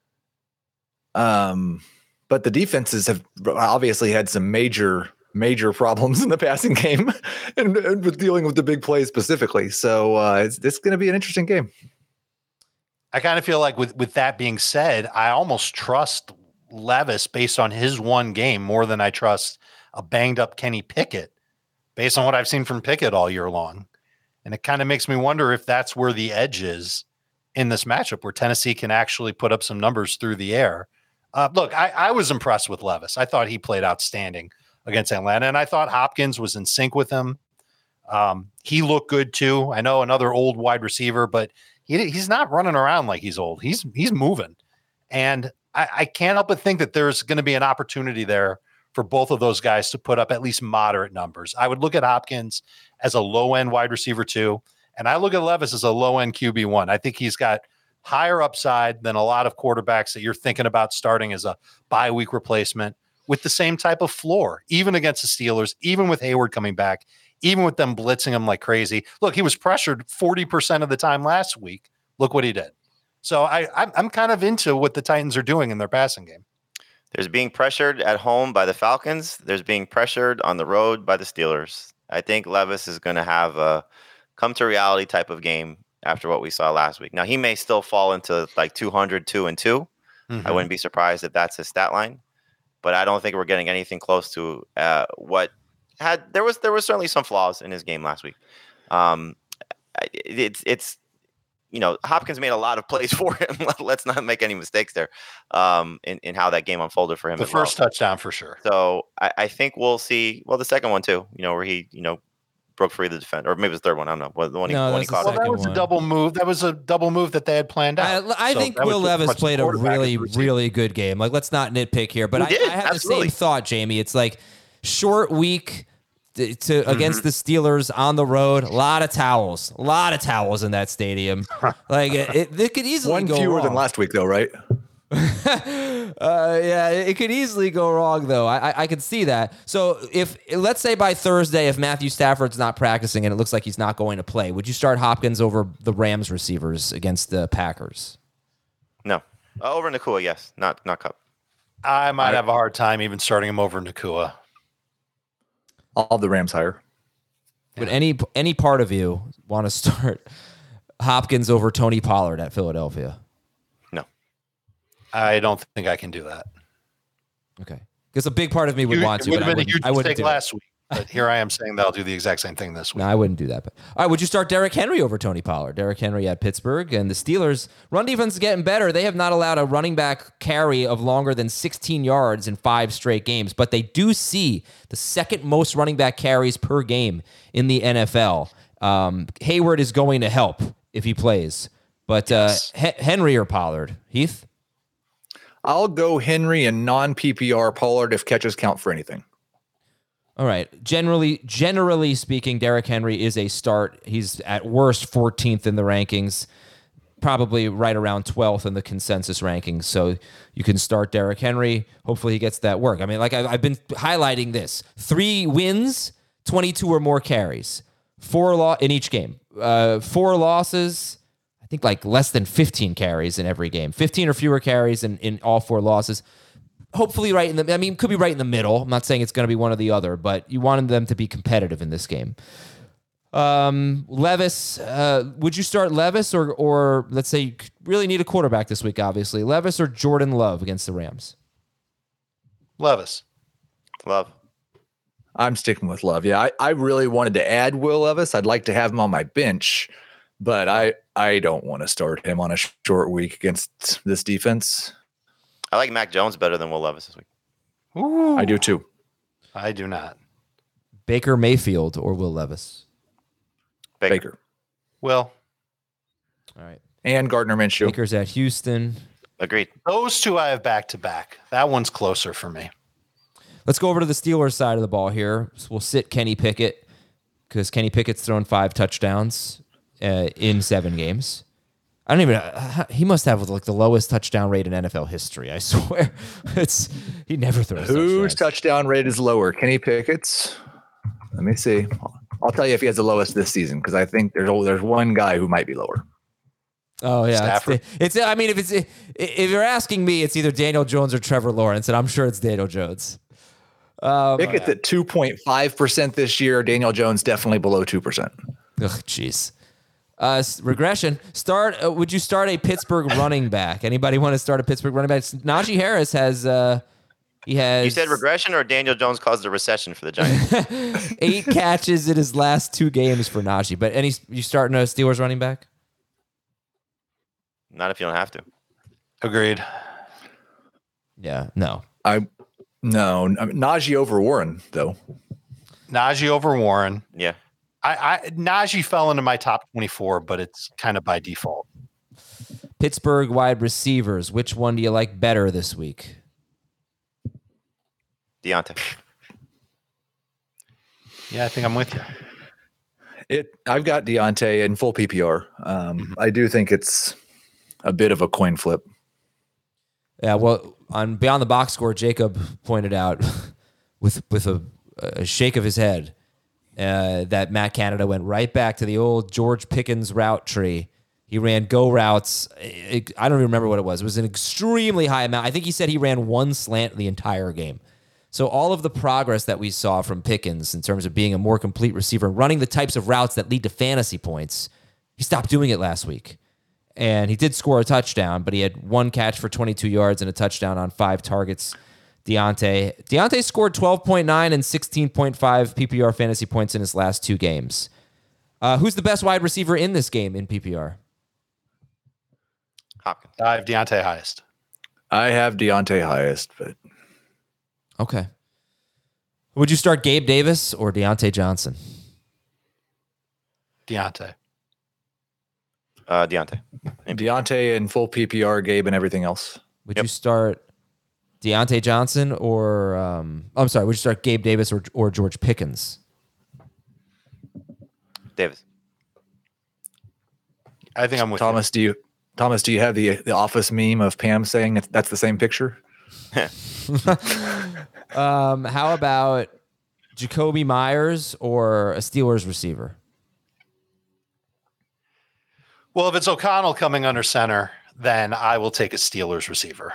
But the defenses have obviously had some major problems in the passing game and with dealing with the big plays specifically. So it's going to be an interesting game. I kind of feel like with that being said, I almost trust Levis based on his one game more than I trust a banged up Kenny Pickett based on what I've seen from Pickett all year long. And it kind of makes me wonder if that's where the edge is in this matchup, where Tennessee can actually put up some numbers through the air. Look, I was impressed with Levis. I thought he played outstanding against Atlanta, and I thought Hopkins was in sync with him. He looked good too. I know another old wide receiver, but he's not running around like he's old. He's moving. And I can't help but think that there's going to be an opportunity there for both of those guys to put up at least moderate numbers. I would look at Hopkins as a low-end wide receiver 2, and I look at Levis as a low-end QB1. I think he's got higher upside than a lot of quarterbacks that you're thinking about starting as a bye-week replacement with the same type of floor, even against the Steelers, even with Hayward coming back, even with them blitzing him like crazy. Look, he was pressured 40% of the time last week. Look what he did. So I'm kind of into what the Titans are doing in their passing game. There's being pressured at home by the Falcons. There's being pressured on the road by the Steelers. I think Levis is going to have a come to reality type of game after what we saw last week. Now, he may still fall into like 200, 2-2. Mm-hmm. I wouldn't be surprised if that's his stat line, but I don't think we're getting anything close to what had. There was certainly some flaws in his game last week. It's Hopkins made a lot of plays for him. Let's not make any mistakes there in how that game unfolded for him. The first touchdown for sure. So I think we'll see. Well, the second one too. Where he broke free of the defender, or maybe it was the third one. I don't know. The one he caught. Well, that was a double move. That was a double move that they had planned out. I think Will Levis played a really, really good game. Like, let's not nitpick here, but I have the same thought, Jamie. It's like short week against the Steelers on the road. A lot of towels in that stadium. Like it could easily one go fewer wrong. than last week, though, right? Yeah, it could easily go wrong, though. I could see that. So let's say by Thursday, if Matthew Stafford's not practicing and it looks like he's not going to play, would you start Hopkins over the Rams receivers against the Packers? No. Over Nakua, yes. Not Kupp. I might have a hard time even starting him over Nakua. All the Rams higher. Would any part of you want to start Hopkins over Tony Pollard at Philadelphia? No. I don't think I can do that. Okay. Because a big part of me would want to. It would have been a huge mistake do last week. But here I am saying that I'll do the exact same thing this week. No, I wouldn't do that. But all right, would you start Derrick Henry over Tony Pollard? Derrick Henry at Pittsburgh, and the Steelers' run defense is getting better. They have not allowed a running back carry of longer than 16 yards in 5 straight games, but they do see the second most running back carries per game in the NFL. Hayward is going to help if he plays, but yes. Henry or Pollard? Heath? I'll go Henry and non-PPR Pollard if catches count for anything. All right. Generally speaking, Derrick Henry is a start. He's at worst 14th in the rankings, probably right around 12th in the consensus rankings. So you can start Derrick Henry. Hopefully he gets that work. I mean, like I've been highlighting this. 3 wins, 22 or more carries. 4 in each game. 4 losses, I think like less than 15 carries in every game. 15 or fewer carries in all 4 losses. Hopefully right in the, I mean, could be right in the middle. I'm not saying it's going to be one or the other, but you wanted them to be competitive in this game. Levis, would you start Levis or let's say you really need a quarterback this week, obviously. Levis or Jordan Love against the Rams? Levis. Love. I'm sticking with Love. Yeah, I really wanted to add Will Levis. I'd like to have him on my bench, but I don't want to start him on a short week against this defense. I like Mac Jones better than Will Levis this week. Ooh. I do too. I do not. Baker Mayfield or Will Levis? Baker. Will. All right. And Gardner Minshew. Baker's at Houston. Agreed. Those two I have back to back. That one's closer for me. Let's go over to the Steelers side of the ball here. So we'll sit Kenny Pickett because Kenny Pickett's thrown 5 touchdowns in 7 games. I don't even. He must have like the lowest touchdown rate in NFL history. I swear, he never throws. Whose touchdown rate is lower? Kenny Pickett's. Let me see. I'll tell you if he has the lowest this season because I think there's one guy who might be lower. Oh yeah, it's. I mean, if you're asking me, it's either Daniel Jones or Trevor Lawrence, and I'm sure it's Daniel Jones. Pickett's at 2.5% this year. Daniel Jones definitely below 2%. Ugh, jeez. Regression. Would you start a Pittsburgh running back? Anybody want to start a Pittsburgh running back? Najee Harris has. He has. You said regression, or Daniel Jones caused a recession for the Giants? 8 catches in his last 2 games for Najee. But you starting a Steelers running back? Not if you don't have to. Agreed. Yeah. No. No. Najee over Warren though. Najee over Warren. Yeah. Najee fell into my top 24, but it's kind of by default. Pittsburgh wide receivers. Which one do you like better this week? Deontay. Yeah, I think I'm with you. I've got Deontay in full PPR. I do think it's a bit of a coin flip. Yeah, well, on Beyond the Box Score, Jacob pointed out with a shake of his head that Matt Canada went right back to the old George Pickens route tree. He ran go routes. I don't even remember what it was. It was an extremely high amount. I think he said he ran 1 slant the entire game. So all of the progress that we saw from Pickens in terms of being a more complete receiver, running the types of routes that lead to fantasy points, he stopped doing it last week. And he did score a touchdown, but he had 1 catch for 22 yards and a touchdown on 5 targets. Deontay scored 12.9 and 16.5 PPR fantasy points in his last 2 games. Who's the best wide receiver in this game in PPR? Hopkins. I have Deontay highest. I have Deontay highest, but okay. Would you start Gabe Davis or Deontay Johnson? Deontay. Deontay in full PPR, Gabe and everything else. Would you start Deontay Johnson or would you start Gabe Davis or George Pickens? Davis. I think I'm with Thomas. you. Do you have the Office meme of Pam saying that's the same picture? How about Jacoby Myers or a Steelers receiver? Well, if it's O'Connell coming under center, then I will take a Steelers receiver.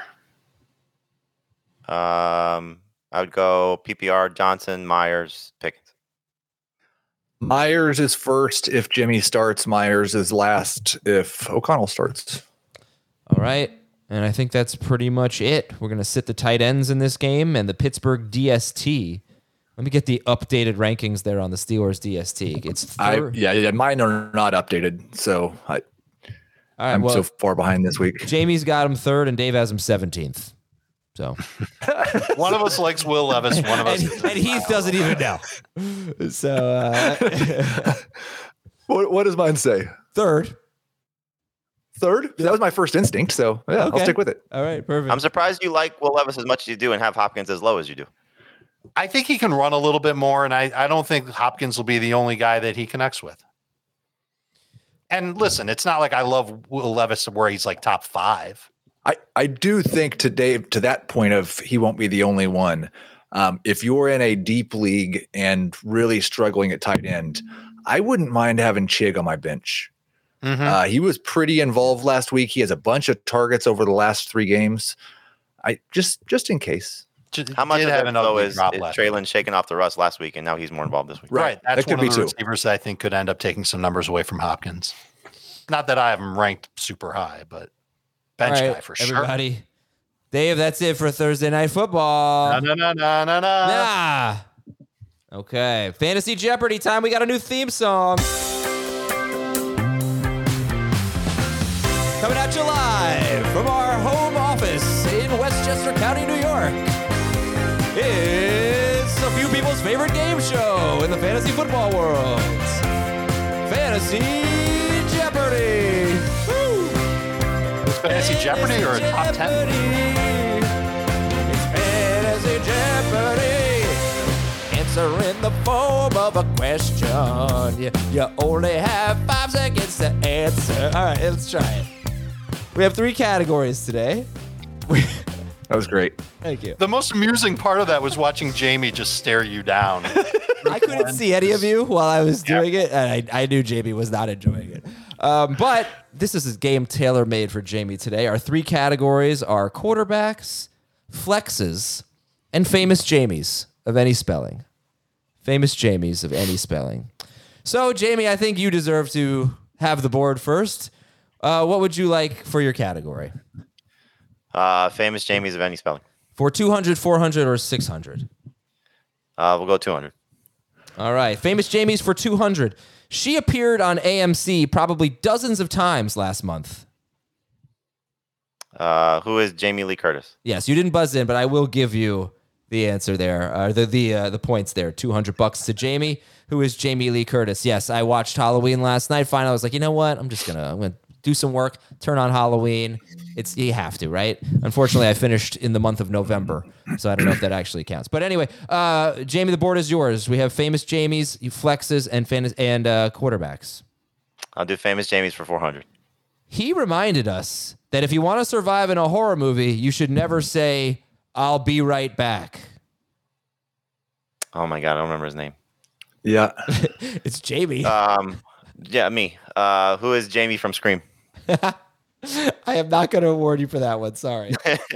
I would go PPR, Johnson, Myers, Pickens. Myers is first if Jimmy starts. Myers is last if O'Connell starts. All right. And I think that's pretty much it. We're going to sit the tight ends in this game and the Pittsburgh DST. Let me get the updated rankings there on the Steelers DST. It's mine are not updated, so I'm so far behind this week. Jamie's got him 3rd, and Dave has him 17th. So one of us likes Will Levis, one of us, and Heath doesn't even know. So what does mine say? 3rd. That was my first instinct, so yeah, okay. I'll stick with it. All right, perfect. I'm surprised you like Will Levis as much as you do and have Hopkins as low as you do. I think he can run a little bit more, and I don't think Hopkins will be the only guy that he connects with. And listen, it's not like I love Will Levis where he's like top 5. I do think to Dave, to that point of he won't be the only one. If you're in a deep league and really struggling at tight end, I wouldn't mind having Chig on my bench. Mm-hmm. He was pretty involved last week. He has a bunch of targets over the last 3 games. I just in case. How much of that though is Treylon shaking off the rust last week, and now he's more involved this week? Right. That's one of the receivers that I think could end up taking some numbers away from Hopkins. Not that I have him ranked super high, but bench guy for sure. Everybody, Dave, that's it for Thursday Night Football. Nah. Okay. Fantasy Jeopardy time. We got a new theme song. Coming at you live from our home office in Westchester County, New York. It's a few people's favorite game show in the fantasy football world. Fantasy Jeopardy. Woo! Fantasy Jeopardy or a top 10? It's Fantasy Jeopardy. Answer in the form of a question. You only have 5 seconds to answer. All right, let's try it. We have 3 categories today. That was great. Thank you. The most amusing part of that was watching Jamie just stare you down. I couldn't see any of you while I was doing it, and I knew Jamie was not enjoying it. But this is a game tailor-made for Jamie today. Our 3 categories are quarterbacks, flexes, and famous Jamies of any spelling. Famous Jamies of any spelling. So, Jamie, I think you deserve to have the board first. What would you like for your category? Famous Jamies of any spelling. For 200, 400, or 600? We'll go 200. All right. Famous Jamies for 200. She appeared on AMC probably dozens of times last month. Who is Jamie Lee Curtis? Yes, you didn't buzz in, but I will give you the answer there. The points there. $200 to Jamie. Who is Jamie Lee Curtis? Yes, I watched Halloween last night. Finally, I was like, you know what? I'm gonna do some work. Turn on Halloween. You have to, right? Unfortunately, I finished in the month of November, so I don't know if that actually counts. But anyway, Jamie, the board is yours. We have famous Jamies, flexes, and quarterbacks. I'll do famous Jamies for 400. He reminded us that if you want to survive in a horror movie, you should never say, "I'll be right back." Oh my God, I don't remember his name. Yeah. It's Jamie. Yeah, me. Who is Jamie from Scream? I am not going to award you for that one. Sorry.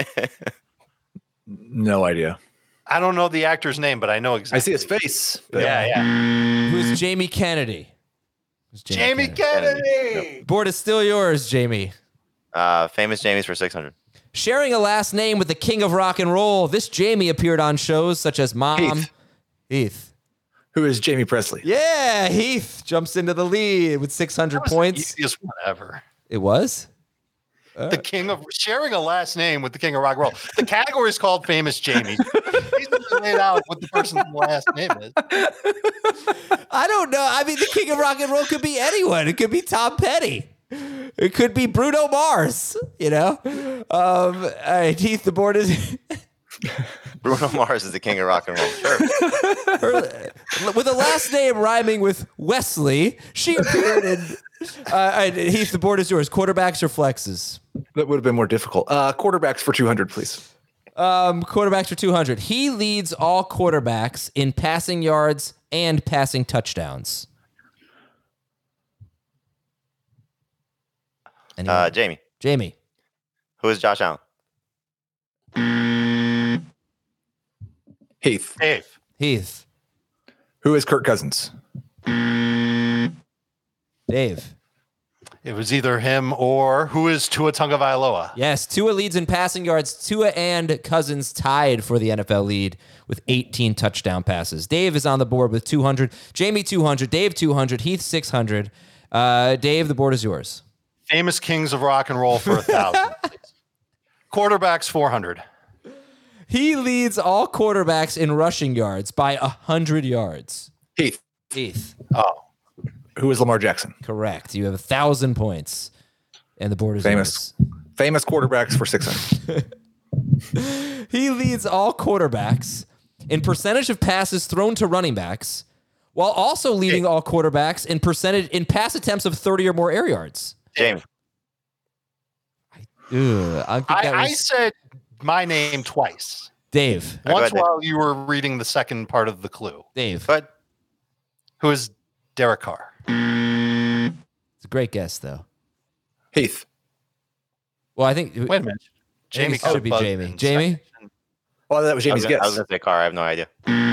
No idea. I don't know the actor's name, but I know exactly. I see his face. Yeah. Who's Jamie Kennedy? Jamie Kennedy. Board is still yours, Jamie. Famous Jamies for 600. Sharing a last name with the king of rock and roll, this Jamie appeared on shows such as Mom. Heath. Who is Jamie Presley? Yeah, Heath jumps into the lead with 600 points. The easiest one ever. It was? The king of sharing a last name with the king of rock and roll. The category is called Famous Jamie. He's laid out what the person's last name is. I don't know. I mean, the king of rock and roll could be anyone. It could be Tom Petty. It could be Bruno Mars. You know. All right, Heath. The board is. Bruno Mars is the king of rock and roll. Sure. With a last name rhyming with Wesley, she appeared in. Heath, the board is yours. Quarterbacks or flexes? That would have been more difficult. Quarterbacks for 200, please. Quarterbacks for 200. He leads all quarterbacks in passing yards and passing touchdowns. Jamie. Jamie. Who is Josh Allen? Heath. Heath. Who is Kirk Cousins? Dave. It was either him or who is Tua Tagovailoa? Yes, Tua leads in passing yards. Tua and Cousins tied for the NFL lead with 18 touchdown passes. Dave is on the board with 200. Jamie 200. Dave 200. Heath 600. Dave, the board is yours. Famous kings of rock and roll for 1,000. Quarterbacks 400. He leads all quarterbacks in rushing yards by 100 yards. Heath. Oh. Who is Lamar Jackson? Correct. You have 1,000 points. And the board is famous. yours. Famous quarterbacks for 600. He leads all quarterbacks in percentage of passes thrown to running backs, while also leading all quarterbacks in percentage in pass attempts of 30 or more air yards. Jamie. I said my name twice. Dave. Once while you were reading the second part of the clue. Dave. But who is Derek Carr? It's a great guess, though. Heath. Well, I think. Wait a minute. Jamie should be Jamie. Jamie? Well, that was Jamie's guess. I was going to say Carr. I have no idea.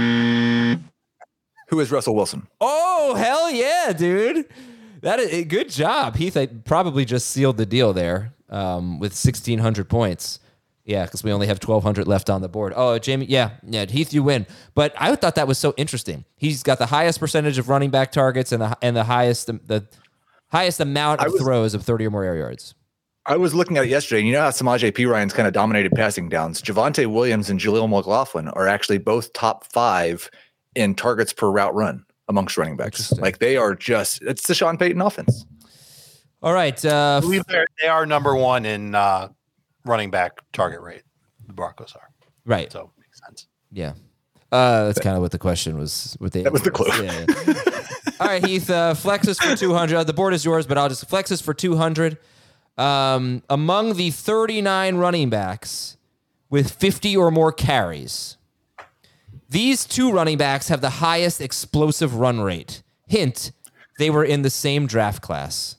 Who is Russell Wilson? Oh, hell yeah, dude. That is good job. Heath, I probably just sealed the deal there with 1,600 points. Yeah, because we only have 1,200 left on the board. Oh, Jamie, yeah, Heath, you win. But I thought that was so interesting. He's got the highest percentage of running back targets and the highest amount of throws of 30 or more air yards. I was looking at it yesterday, and you know how Samaje Perine kind of dominated passing downs. Javonte Williams and Jaleel McLaughlin are actually both top 5 in targets per route run amongst running backs. Like they are just, it's the Sean Payton offense. All right. I believe they are number one in running back target rate. The Broncos are. Right. So makes sense. Yeah. That's kind of what the question was. That was the clue. Yeah. All right, Heath. Flexes for 200. The board is yours, but I'll just flexes for 200. Among the 39 running backs with 50 or more carries, these two running backs have the highest explosive run rate. Hint, they were in the same draft class.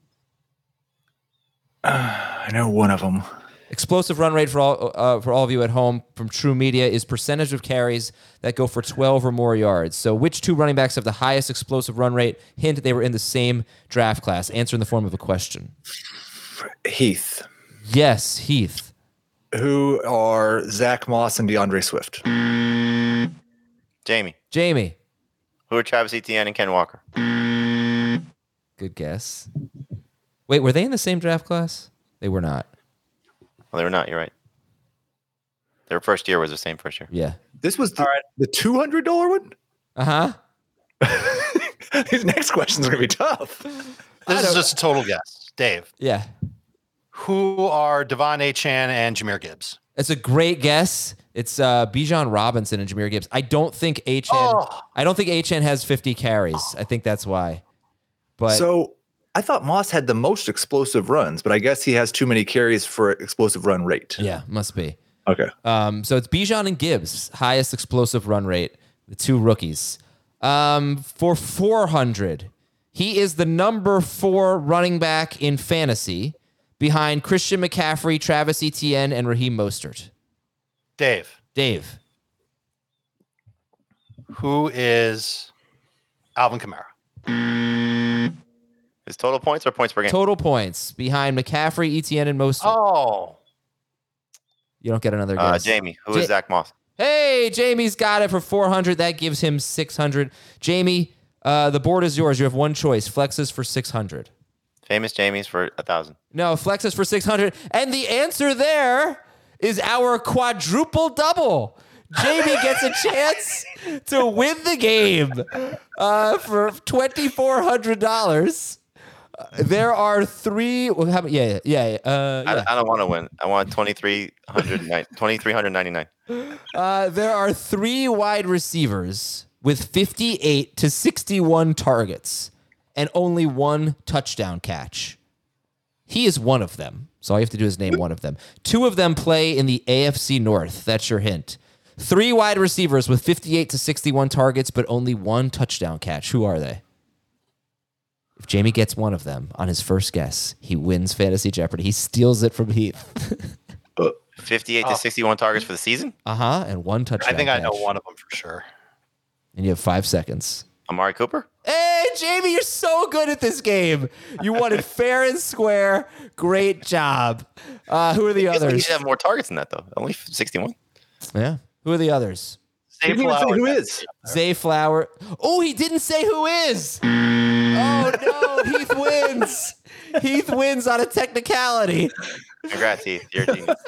I know one of them. Explosive run rate for all of you at home from True Media is percentage of carries that go for 12 or more yards. So which two running backs have the highest explosive run rate? Hint, they were in the same draft class. Answer in the form of a question. Heath. Yes, Heath. Who are Zach Moss and DeAndre Swift? Jamie. Who are Travis Etienne and Ken Walker? Good guess. Wait, were they in the same draft class? They were not. Well, they were not. You're right. Their first year was the same first year. Yeah. This was the $200 one? Uh-huh. His next question is going to be tough. This is just a total guess. Dave. Yeah. Who are Devon Achane and Jahmyr Gibbs? It's a great guess. It's Bijan Robinson and Jahmyr Gibbs. I don't think Achane has 50 carries. I think that's why. But so I thought Moss had the most explosive runs, but I guess he has too many carries for explosive run rate. Yeah, must be. Okay. So it's Bijan and Gibbs, highest explosive run rate, the two rookies. For 400, he is the number 4 running back in fantasy behind Christian McCaffrey, Travis Etienne, and Raheem Mostert. Dave. Who is Alvin Kamara? Is total points or points per game? Total points behind McCaffrey, Etienne, and Mostert. Oh. You don't get another guess. Jamie. Who is Zach Moss? Hey, Jamie's got it for 400. That gives him 600. Jamie, the board is yours. You have one choice. Flexes for 600. Famous Jamie's for 1,000. No, flexes for 600. And the answer there is our quadruple double. Jamie gets a chance to win the game for $2,400. There are 3. Well, I don't want to win. I want 2,399. There are 3 wide receivers with 58 to 61 targets and only 1 touchdown catch. He is one of them. So all you have to do is name one of them. 2 of them play in the AFC North. That's your hint. 3 wide receivers with 58 to 61 targets, but only 1 touchdown catch. Who are they? If Jamie gets one of them on his first guess, he wins Fantasy Jeopardy. He steals it from Heath. 58 to 61 targets for the season? And 1 touchdown I think I know catch. one of them for sure. And you have 5 seconds. Amari Cooper? Hey, Jamie, you're so good at this game. You won it fair and square. Great job. Who are the others? You should have more targets than that, though. Only 61. Yeah. Who are the others? He didn't even say who is. Zay Flower. Oh, he didn't say who is. Oh, no. Heath wins. Heath wins on a technicality. Congrats, Heath. You're a genius.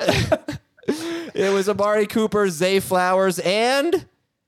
It was Amari Cooper, Zay Flowers, and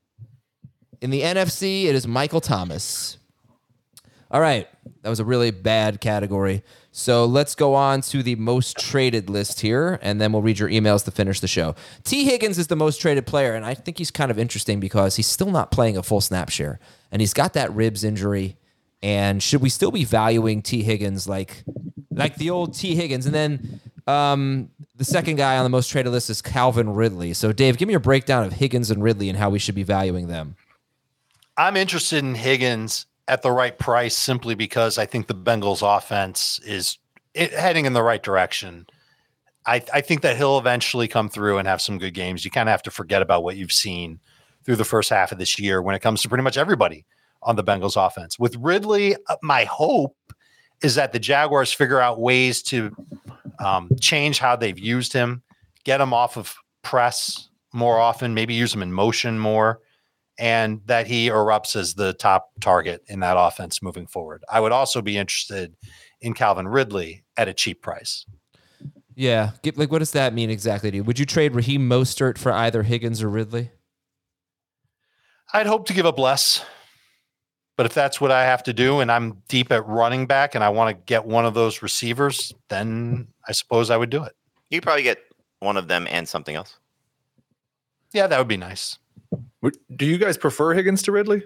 in the NFC, it is Michael Thomas. All right. That was a really bad category. So let's go on to the most traded list here, and then we'll read your emails to finish the show. T. Higgins is the most traded player, and I think he's kind of interesting because he's still not playing a full snap share, and he's got that ribs injury. And should we still be valuing T. Higgins like the old T. Higgins? And then the second guy on the most traded list is Calvin Ridley. So, Dave, give me your breakdown of Higgins and Ridley and how we should be valuing them. I'm interested in Higgins at the right price simply because I think the Bengals offense is heading in the right direction. I think that he'll eventually come through and have some good games. You kind of have to forget about what you've seen through the first half of this year when it comes to pretty much everybody on the Bengals offense. With Ridley, my hope is that the Jaguars figure out ways to change how they've used him, get him off of press more often, maybe use him in motion more, and that he erupts as the top target in that offense moving forward. I would also be interested in Calvin Ridley at a cheap price. Yeah. What does that mean exactly to you? Would you trade Raheem Mostert for either Higgins or Ridley? I'd hope to give up less But if that's what I have to do and I'm deep at running back and I want to get one of those receivers, then I suppose I would do it. You probably get one of them and something else. Yeah, that would be nice. Do you guys prefer Higgins to Ridley?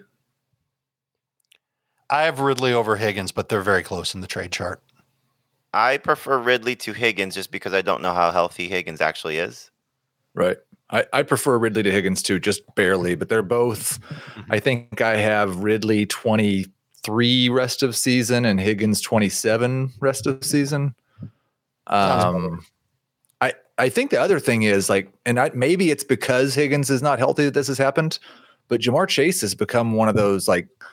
I have Ridley over Higgins, but they're very close in the trade chart. I prefer Ridley to Higgins just because I don't know how healthy Higgins actually is. Right. I prefer Ridley to Higgins too, just barely, but they're both, I think I have Ridley 23 rest of season and Higgins 27 rest of season. I think the other thing is maybe it's because Higgins is not healthy that this has happened, but Jamar Chase has become one of those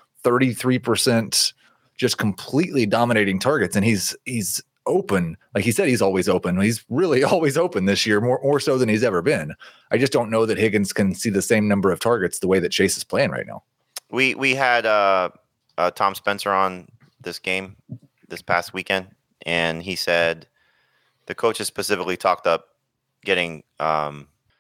33% just completely dominating targets. And he's open. Like he said, he's always open. He's really always open this year, more so than he's ever been. I just don't know that Higgins can see the same number of targets the way that Chase is playing right now. We had Tom Spencer on this past weekend, and he said the coaches specifically talked up getting why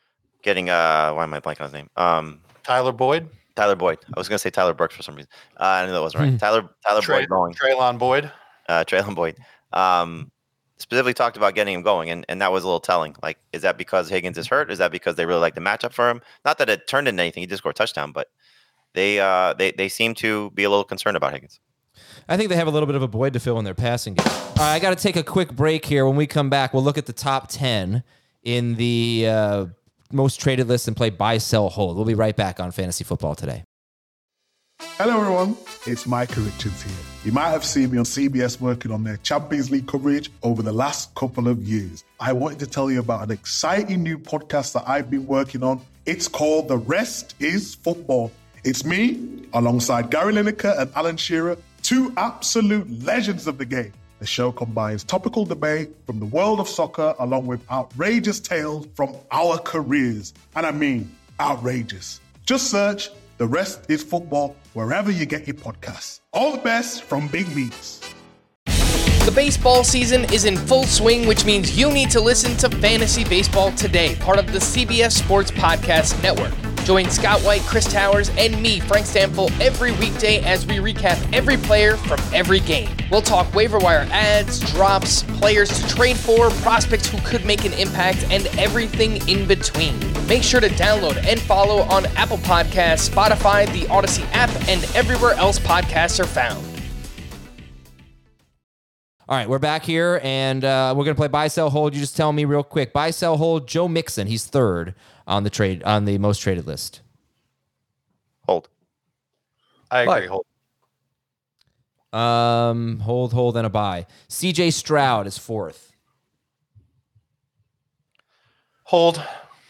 am I blanking on his name? Tyler Boyd. I was going to say Tyler Brooks for some reason. I knew that wasn't right. Tyler Boyd going. Treylon Boyd. Treylon Boyd. Specifically talked about getting him going, and that was a little telling. Like, is that because Higgins is hurt? Is that because they really like the matchup for him? Not that it turned into anything; he did score a touchdown, but they seem to be a little concerned about Higgins. I think they have a little bit of a void to fill in their passing game. All right, I got to take a quick break here. When we come back, we'll look at the top 10 in the most traded list and play buy, sell, hold. We'll be right back on Fantasy Football Today. Hello everyone, it's Micah Richards here. You might have seen me on CBS working on their Champions League coverage over the last couple of years. I wanted to tell you about an exciting new podcast that I've been working on. It's called The Rest is Football. It's me, alongside Gary Lineker and Alan Shearer, two absolute legends of the game. The show combines topical debate from the world of soccer along with outrageous tales from our careers. And I mean outrageous. Just search The Rest is Football wherever you get your podcasts. All the best from Big Meats. The baseball season is in full swing, which means you need to listen to Fantasy Baseball Today, part of the CBS Sports Podcast Network. Join Scott White, Chris Towers, and me, Frank Stample, every weekday as we recap every player from every game. We'll talk waiver wire ads, drops, players to trade for, prospects who could make an impact, and everything in between. Make sure to download and follow on Apple Podcasts, Spotify, the Odyssey app, and everywhere else podcasts are found. All right, we're back here, and we're going to play buy, sell, hold. You just tell me real quick. Buy, sell, hold. Joe Mixon, he's third on the most traded list. Hold. I agree. Hold. Hold, and a buy. CJ Stroud is fourth. Hold.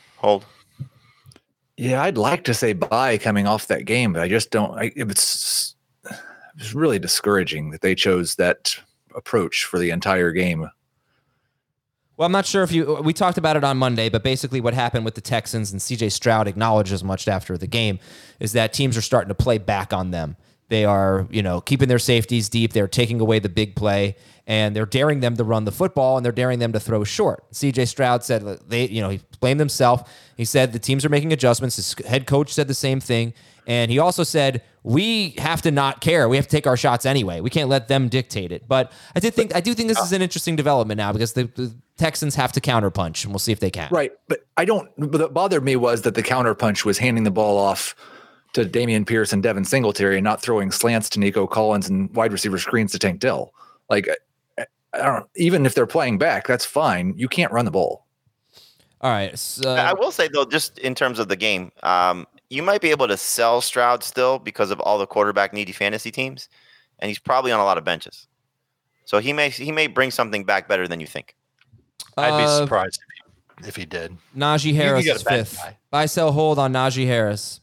Yeah, I'd like to say buy coming off that game, but I just don't. It's really discouraging that they chose that approach for the entire game. Well, I'm not sure if we talked about it on Monday, but basically what happened with the Texans, and CJ Stroud acknowledged as much after the game, is that teams are starting to play back on them. They are, keeping their safeties deep. They're taking away the big play, and they're daring them to run the football, and they're daring them to throw short. CJ Stroud said he blamed himself. He said the teams are making adjustments. His head coach said the same thing, and he also said we have to not care. We have to take our shots anyway. We can't let them dictate it. But I do think this is an interesting development now because the Texans have to counterpunch, and we'll see if they can. Right, but what bothered me was that the counterpunch was handing the ball off to Dameon Pierce and Devin Singletary and not throwing slants to Nico Collins and wide receiver screens to Tank Dell. Like, I don't. Even if they're playing back, that's fine. You can't run the ball. All right. So, I will say though, just in terms of the game, you might be able to sell Stroud still because of all the quarterback needy fantasy teams, and he's probably on a lot of benches. So he may bring something back better than you think. I'd be surprised if he did. Najee Harris is fifth. Buy, sell, hold on Najee Harris.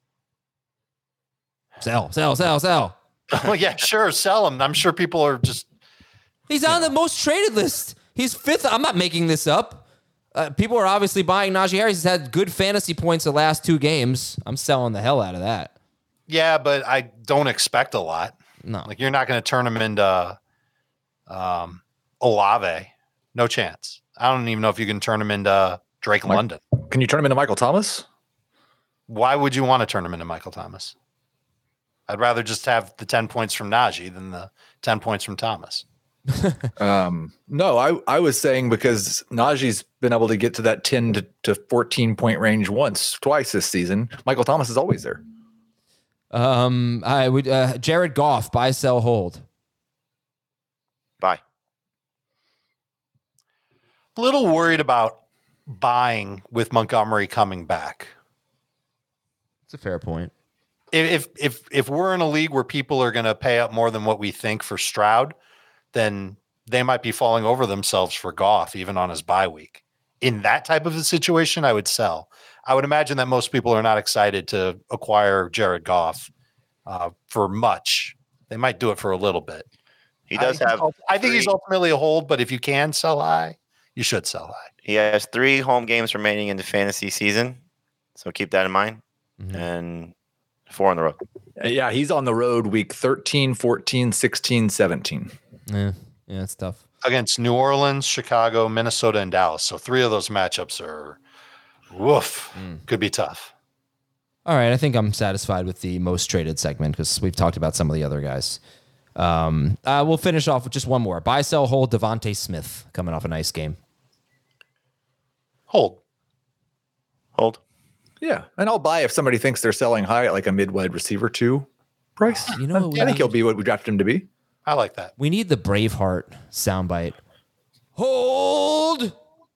Sell. Oh, yeah, sure. Sell him. I'm sure people are just... He's on the most traded list. He's fifth. I'm not making this up. People are obviously buying Najee Harris. He's had good fantasy points the last 2 games. I'm selling the hell out of that. Yeah, but I don't expect a lot. No. Like, you're not going to turn him into Olave. No chance. I don't even know if you can turn him into Drake London. Can you turn him into Michael Thomas? Why would you want to turn him into Michael Thomas? I'd rather just have the 10 points from Najee than the 10 points from Thomas. No, I was saying because Najee's been able to get to that 10 to 14 point range twice this season. Michael Thomas is always there. I would Jared Goff, buy, sell, hold. Buy. A little worried about buying with Montgomery coming back. It's a fair point. If we're in a league where people are going to pay up more than what we think for Stroud, then they might be falling over themselves for Goff, even on his bye week. In that type of a situation, I would sell. I would imagine that most people are not excited to acquire Jared Goff for much. They might do it for a little bit. He does have. I think he's ultimately a hold, but if you can sell high, you should sell high. He has 3 home games remaining in the fantasy season, so keep that in mind. And 4 on the road. Yeah, he's on the road week 13, 14, 16, 17. Yeah, it's tough. Against New Orleans, Chicago, Minnesota, and Dallas. So 3 of those matchups are could be tough. All right, I think I'm satisfied with the most traded segment because we've talked about some of the other guys. We'll finish off with just one more. Buy, sell, hold Devontae Smith coming off a nice game. Hold. Yeah, and I'll buy if somebody thinks they're selling high at like a mid-wide receiver 2 price. You know, I think he'll be what we drafted him to be. I like that. We need the Braveheart soundbite. Hold.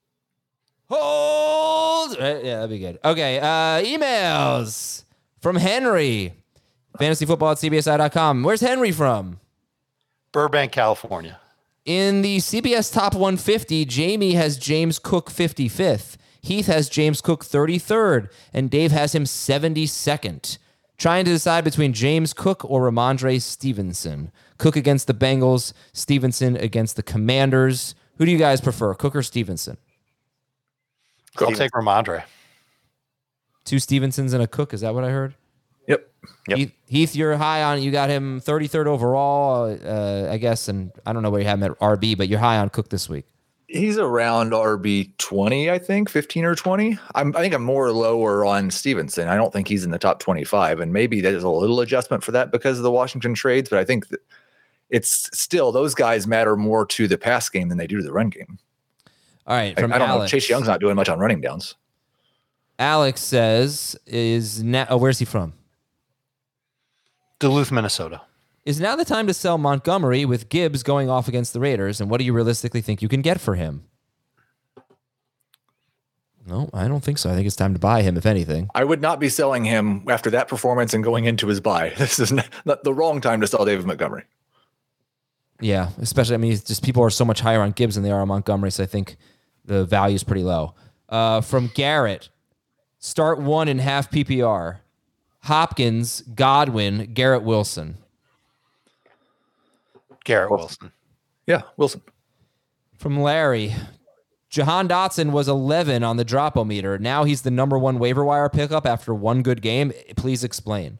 Right? Yeah, that'd be good. Okay, emails from Henry. FantasyFootball@CBSI.com. Where's Henry from? Burbank, California. In the CBS Top 150, Jamie has James Cook 55th. Heath has James Cook 33rd. And Dave has him 72nd. Trying to decide between James Cook or Ramondre Stevenson. Cook against the Bengals, Stevenson against the Commanders. Who do you guys prefer, Cook or Stevenson? I'll take Ramondre. 2 Stevensons and a Cook. Is that what I heard? Yep. Heath, you're high on. You got him 33rd overall, I guess, and I don't know where you have him at RB, but you're high on Cook this week. He's around RB 20, I think, 15 or 20. I think I'm more lower on Stevenson. I don't think he's in the top 25, and maybe there's a little adjustment for that because of the Washington trades, but I think that it's still those guys matter more to the pass game than they do to the run game. All right, I don't know. Chase Young's not doing much on running downs. Alex says, where's he from? Duluth, Minnesota. Is now the time to sell Montgomery with Gibbs going off against the Raiders, and what do you realistically think you can get for him? No, I don't think so. I think it's time to buy him, if anything. I would not be selling him after that performance and going into his buy. This is not the wrong time to sell David Montgomery. Yeah, especially, I mean, it's just people are so much higher on Gibbs than they are on Montgomery, so I think the value is pretty low. From Garrett, start 1 in half PPR. Hopkins, Godwin, Garrett Wilson. Garrett Wilson. Yeah, Wilson. From Larry, Jahan Dotson was 11 on the drop-o-meter. Now he's the number 1 waiver wire pickup after 1 good game. Please explain.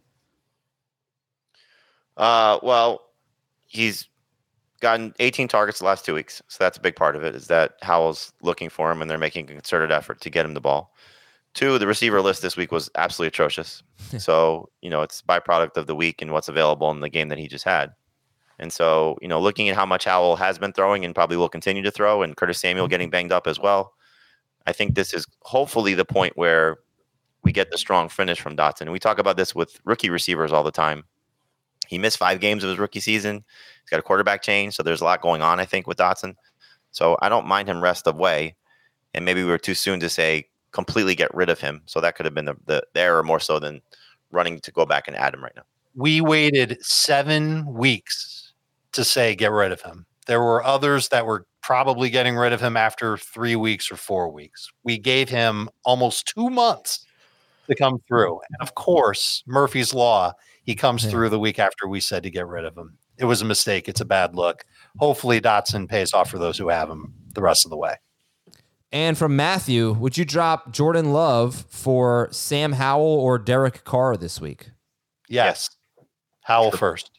Well, he's gotten 18 targets the last 2 weeks. So that's a big part of it, is that Howell's looking for him and they're making a concerted effort to get him the ball. 2, the receiver list this week was absolutely atrocious. So, it's byproduct of the week and what's available in the game that he just had. And so, looking at how much Howell has been throwing and probably will continue to throw, and Curtis Samuel getting banged up as well, I think this is hopefully the point where we get the strong finish from Dotson. And we talk about this with rookie receivers all the time. He missed 5 games of his rookie season. He's got a quarterback change, so there's a lot going on, I think, with Dotson. So I don't mind him rest of way. And maybe we were too soon to say completely get rid of him. So that could have been the error more so than running to go back and add him right now. We waited 7 weeks to say get rid of him. There were others that were probably getting rid of him after 3 weeks or 4 weeks. We gave him almost 2 months to come through. And of course, Murphy's Law, he comes through the week after we said to get rid of him. It was a mistake. It's a bad look. Hopefully Dotson pays off for those who have him the rest of the way. And from Matthew, would you drop Jordan Love for Sam Howell or Derek Carr this week? Yes. Howell first.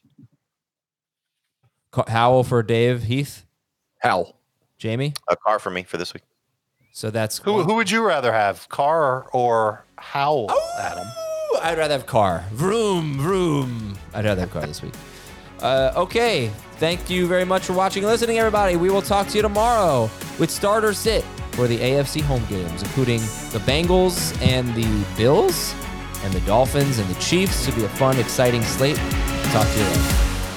Howell for Dave. Heath? Howell. Jamie? A Carr for me for this week. So that's who would you rather have, Carr or Howell, Adam? I'd rather have car. Vroom, vroom. I'd rather have car this week. Okay. Thank you very much for watching and listening, everybody. We will talk to you tomorrow with Start or Sit for the AFC home games, including the Bengals and the Bills and the Dolphins and the Chiefs. Should be a fun, exciting slate. Talk to you later.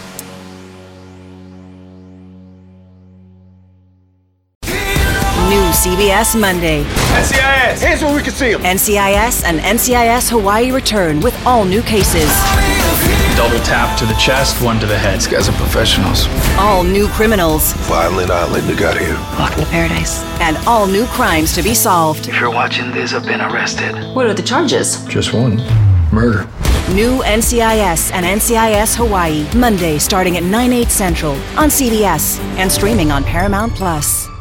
New CBS Monday. NCIS! Hands where we can see them! NCIS and NCIS Hawaii return with all new cases. Double tap to the chest, one to the head. These guys are professionals. All new criminals. Violent island you got here. Welcome to paradise. And all new crimes to be solved. If you're watching this, I've been arrested. What are the charges? Just one. Murder. New NCIS and NCIS Hawaii. Monday starting at 9/8 Central on CBS and streaming on Paramount+.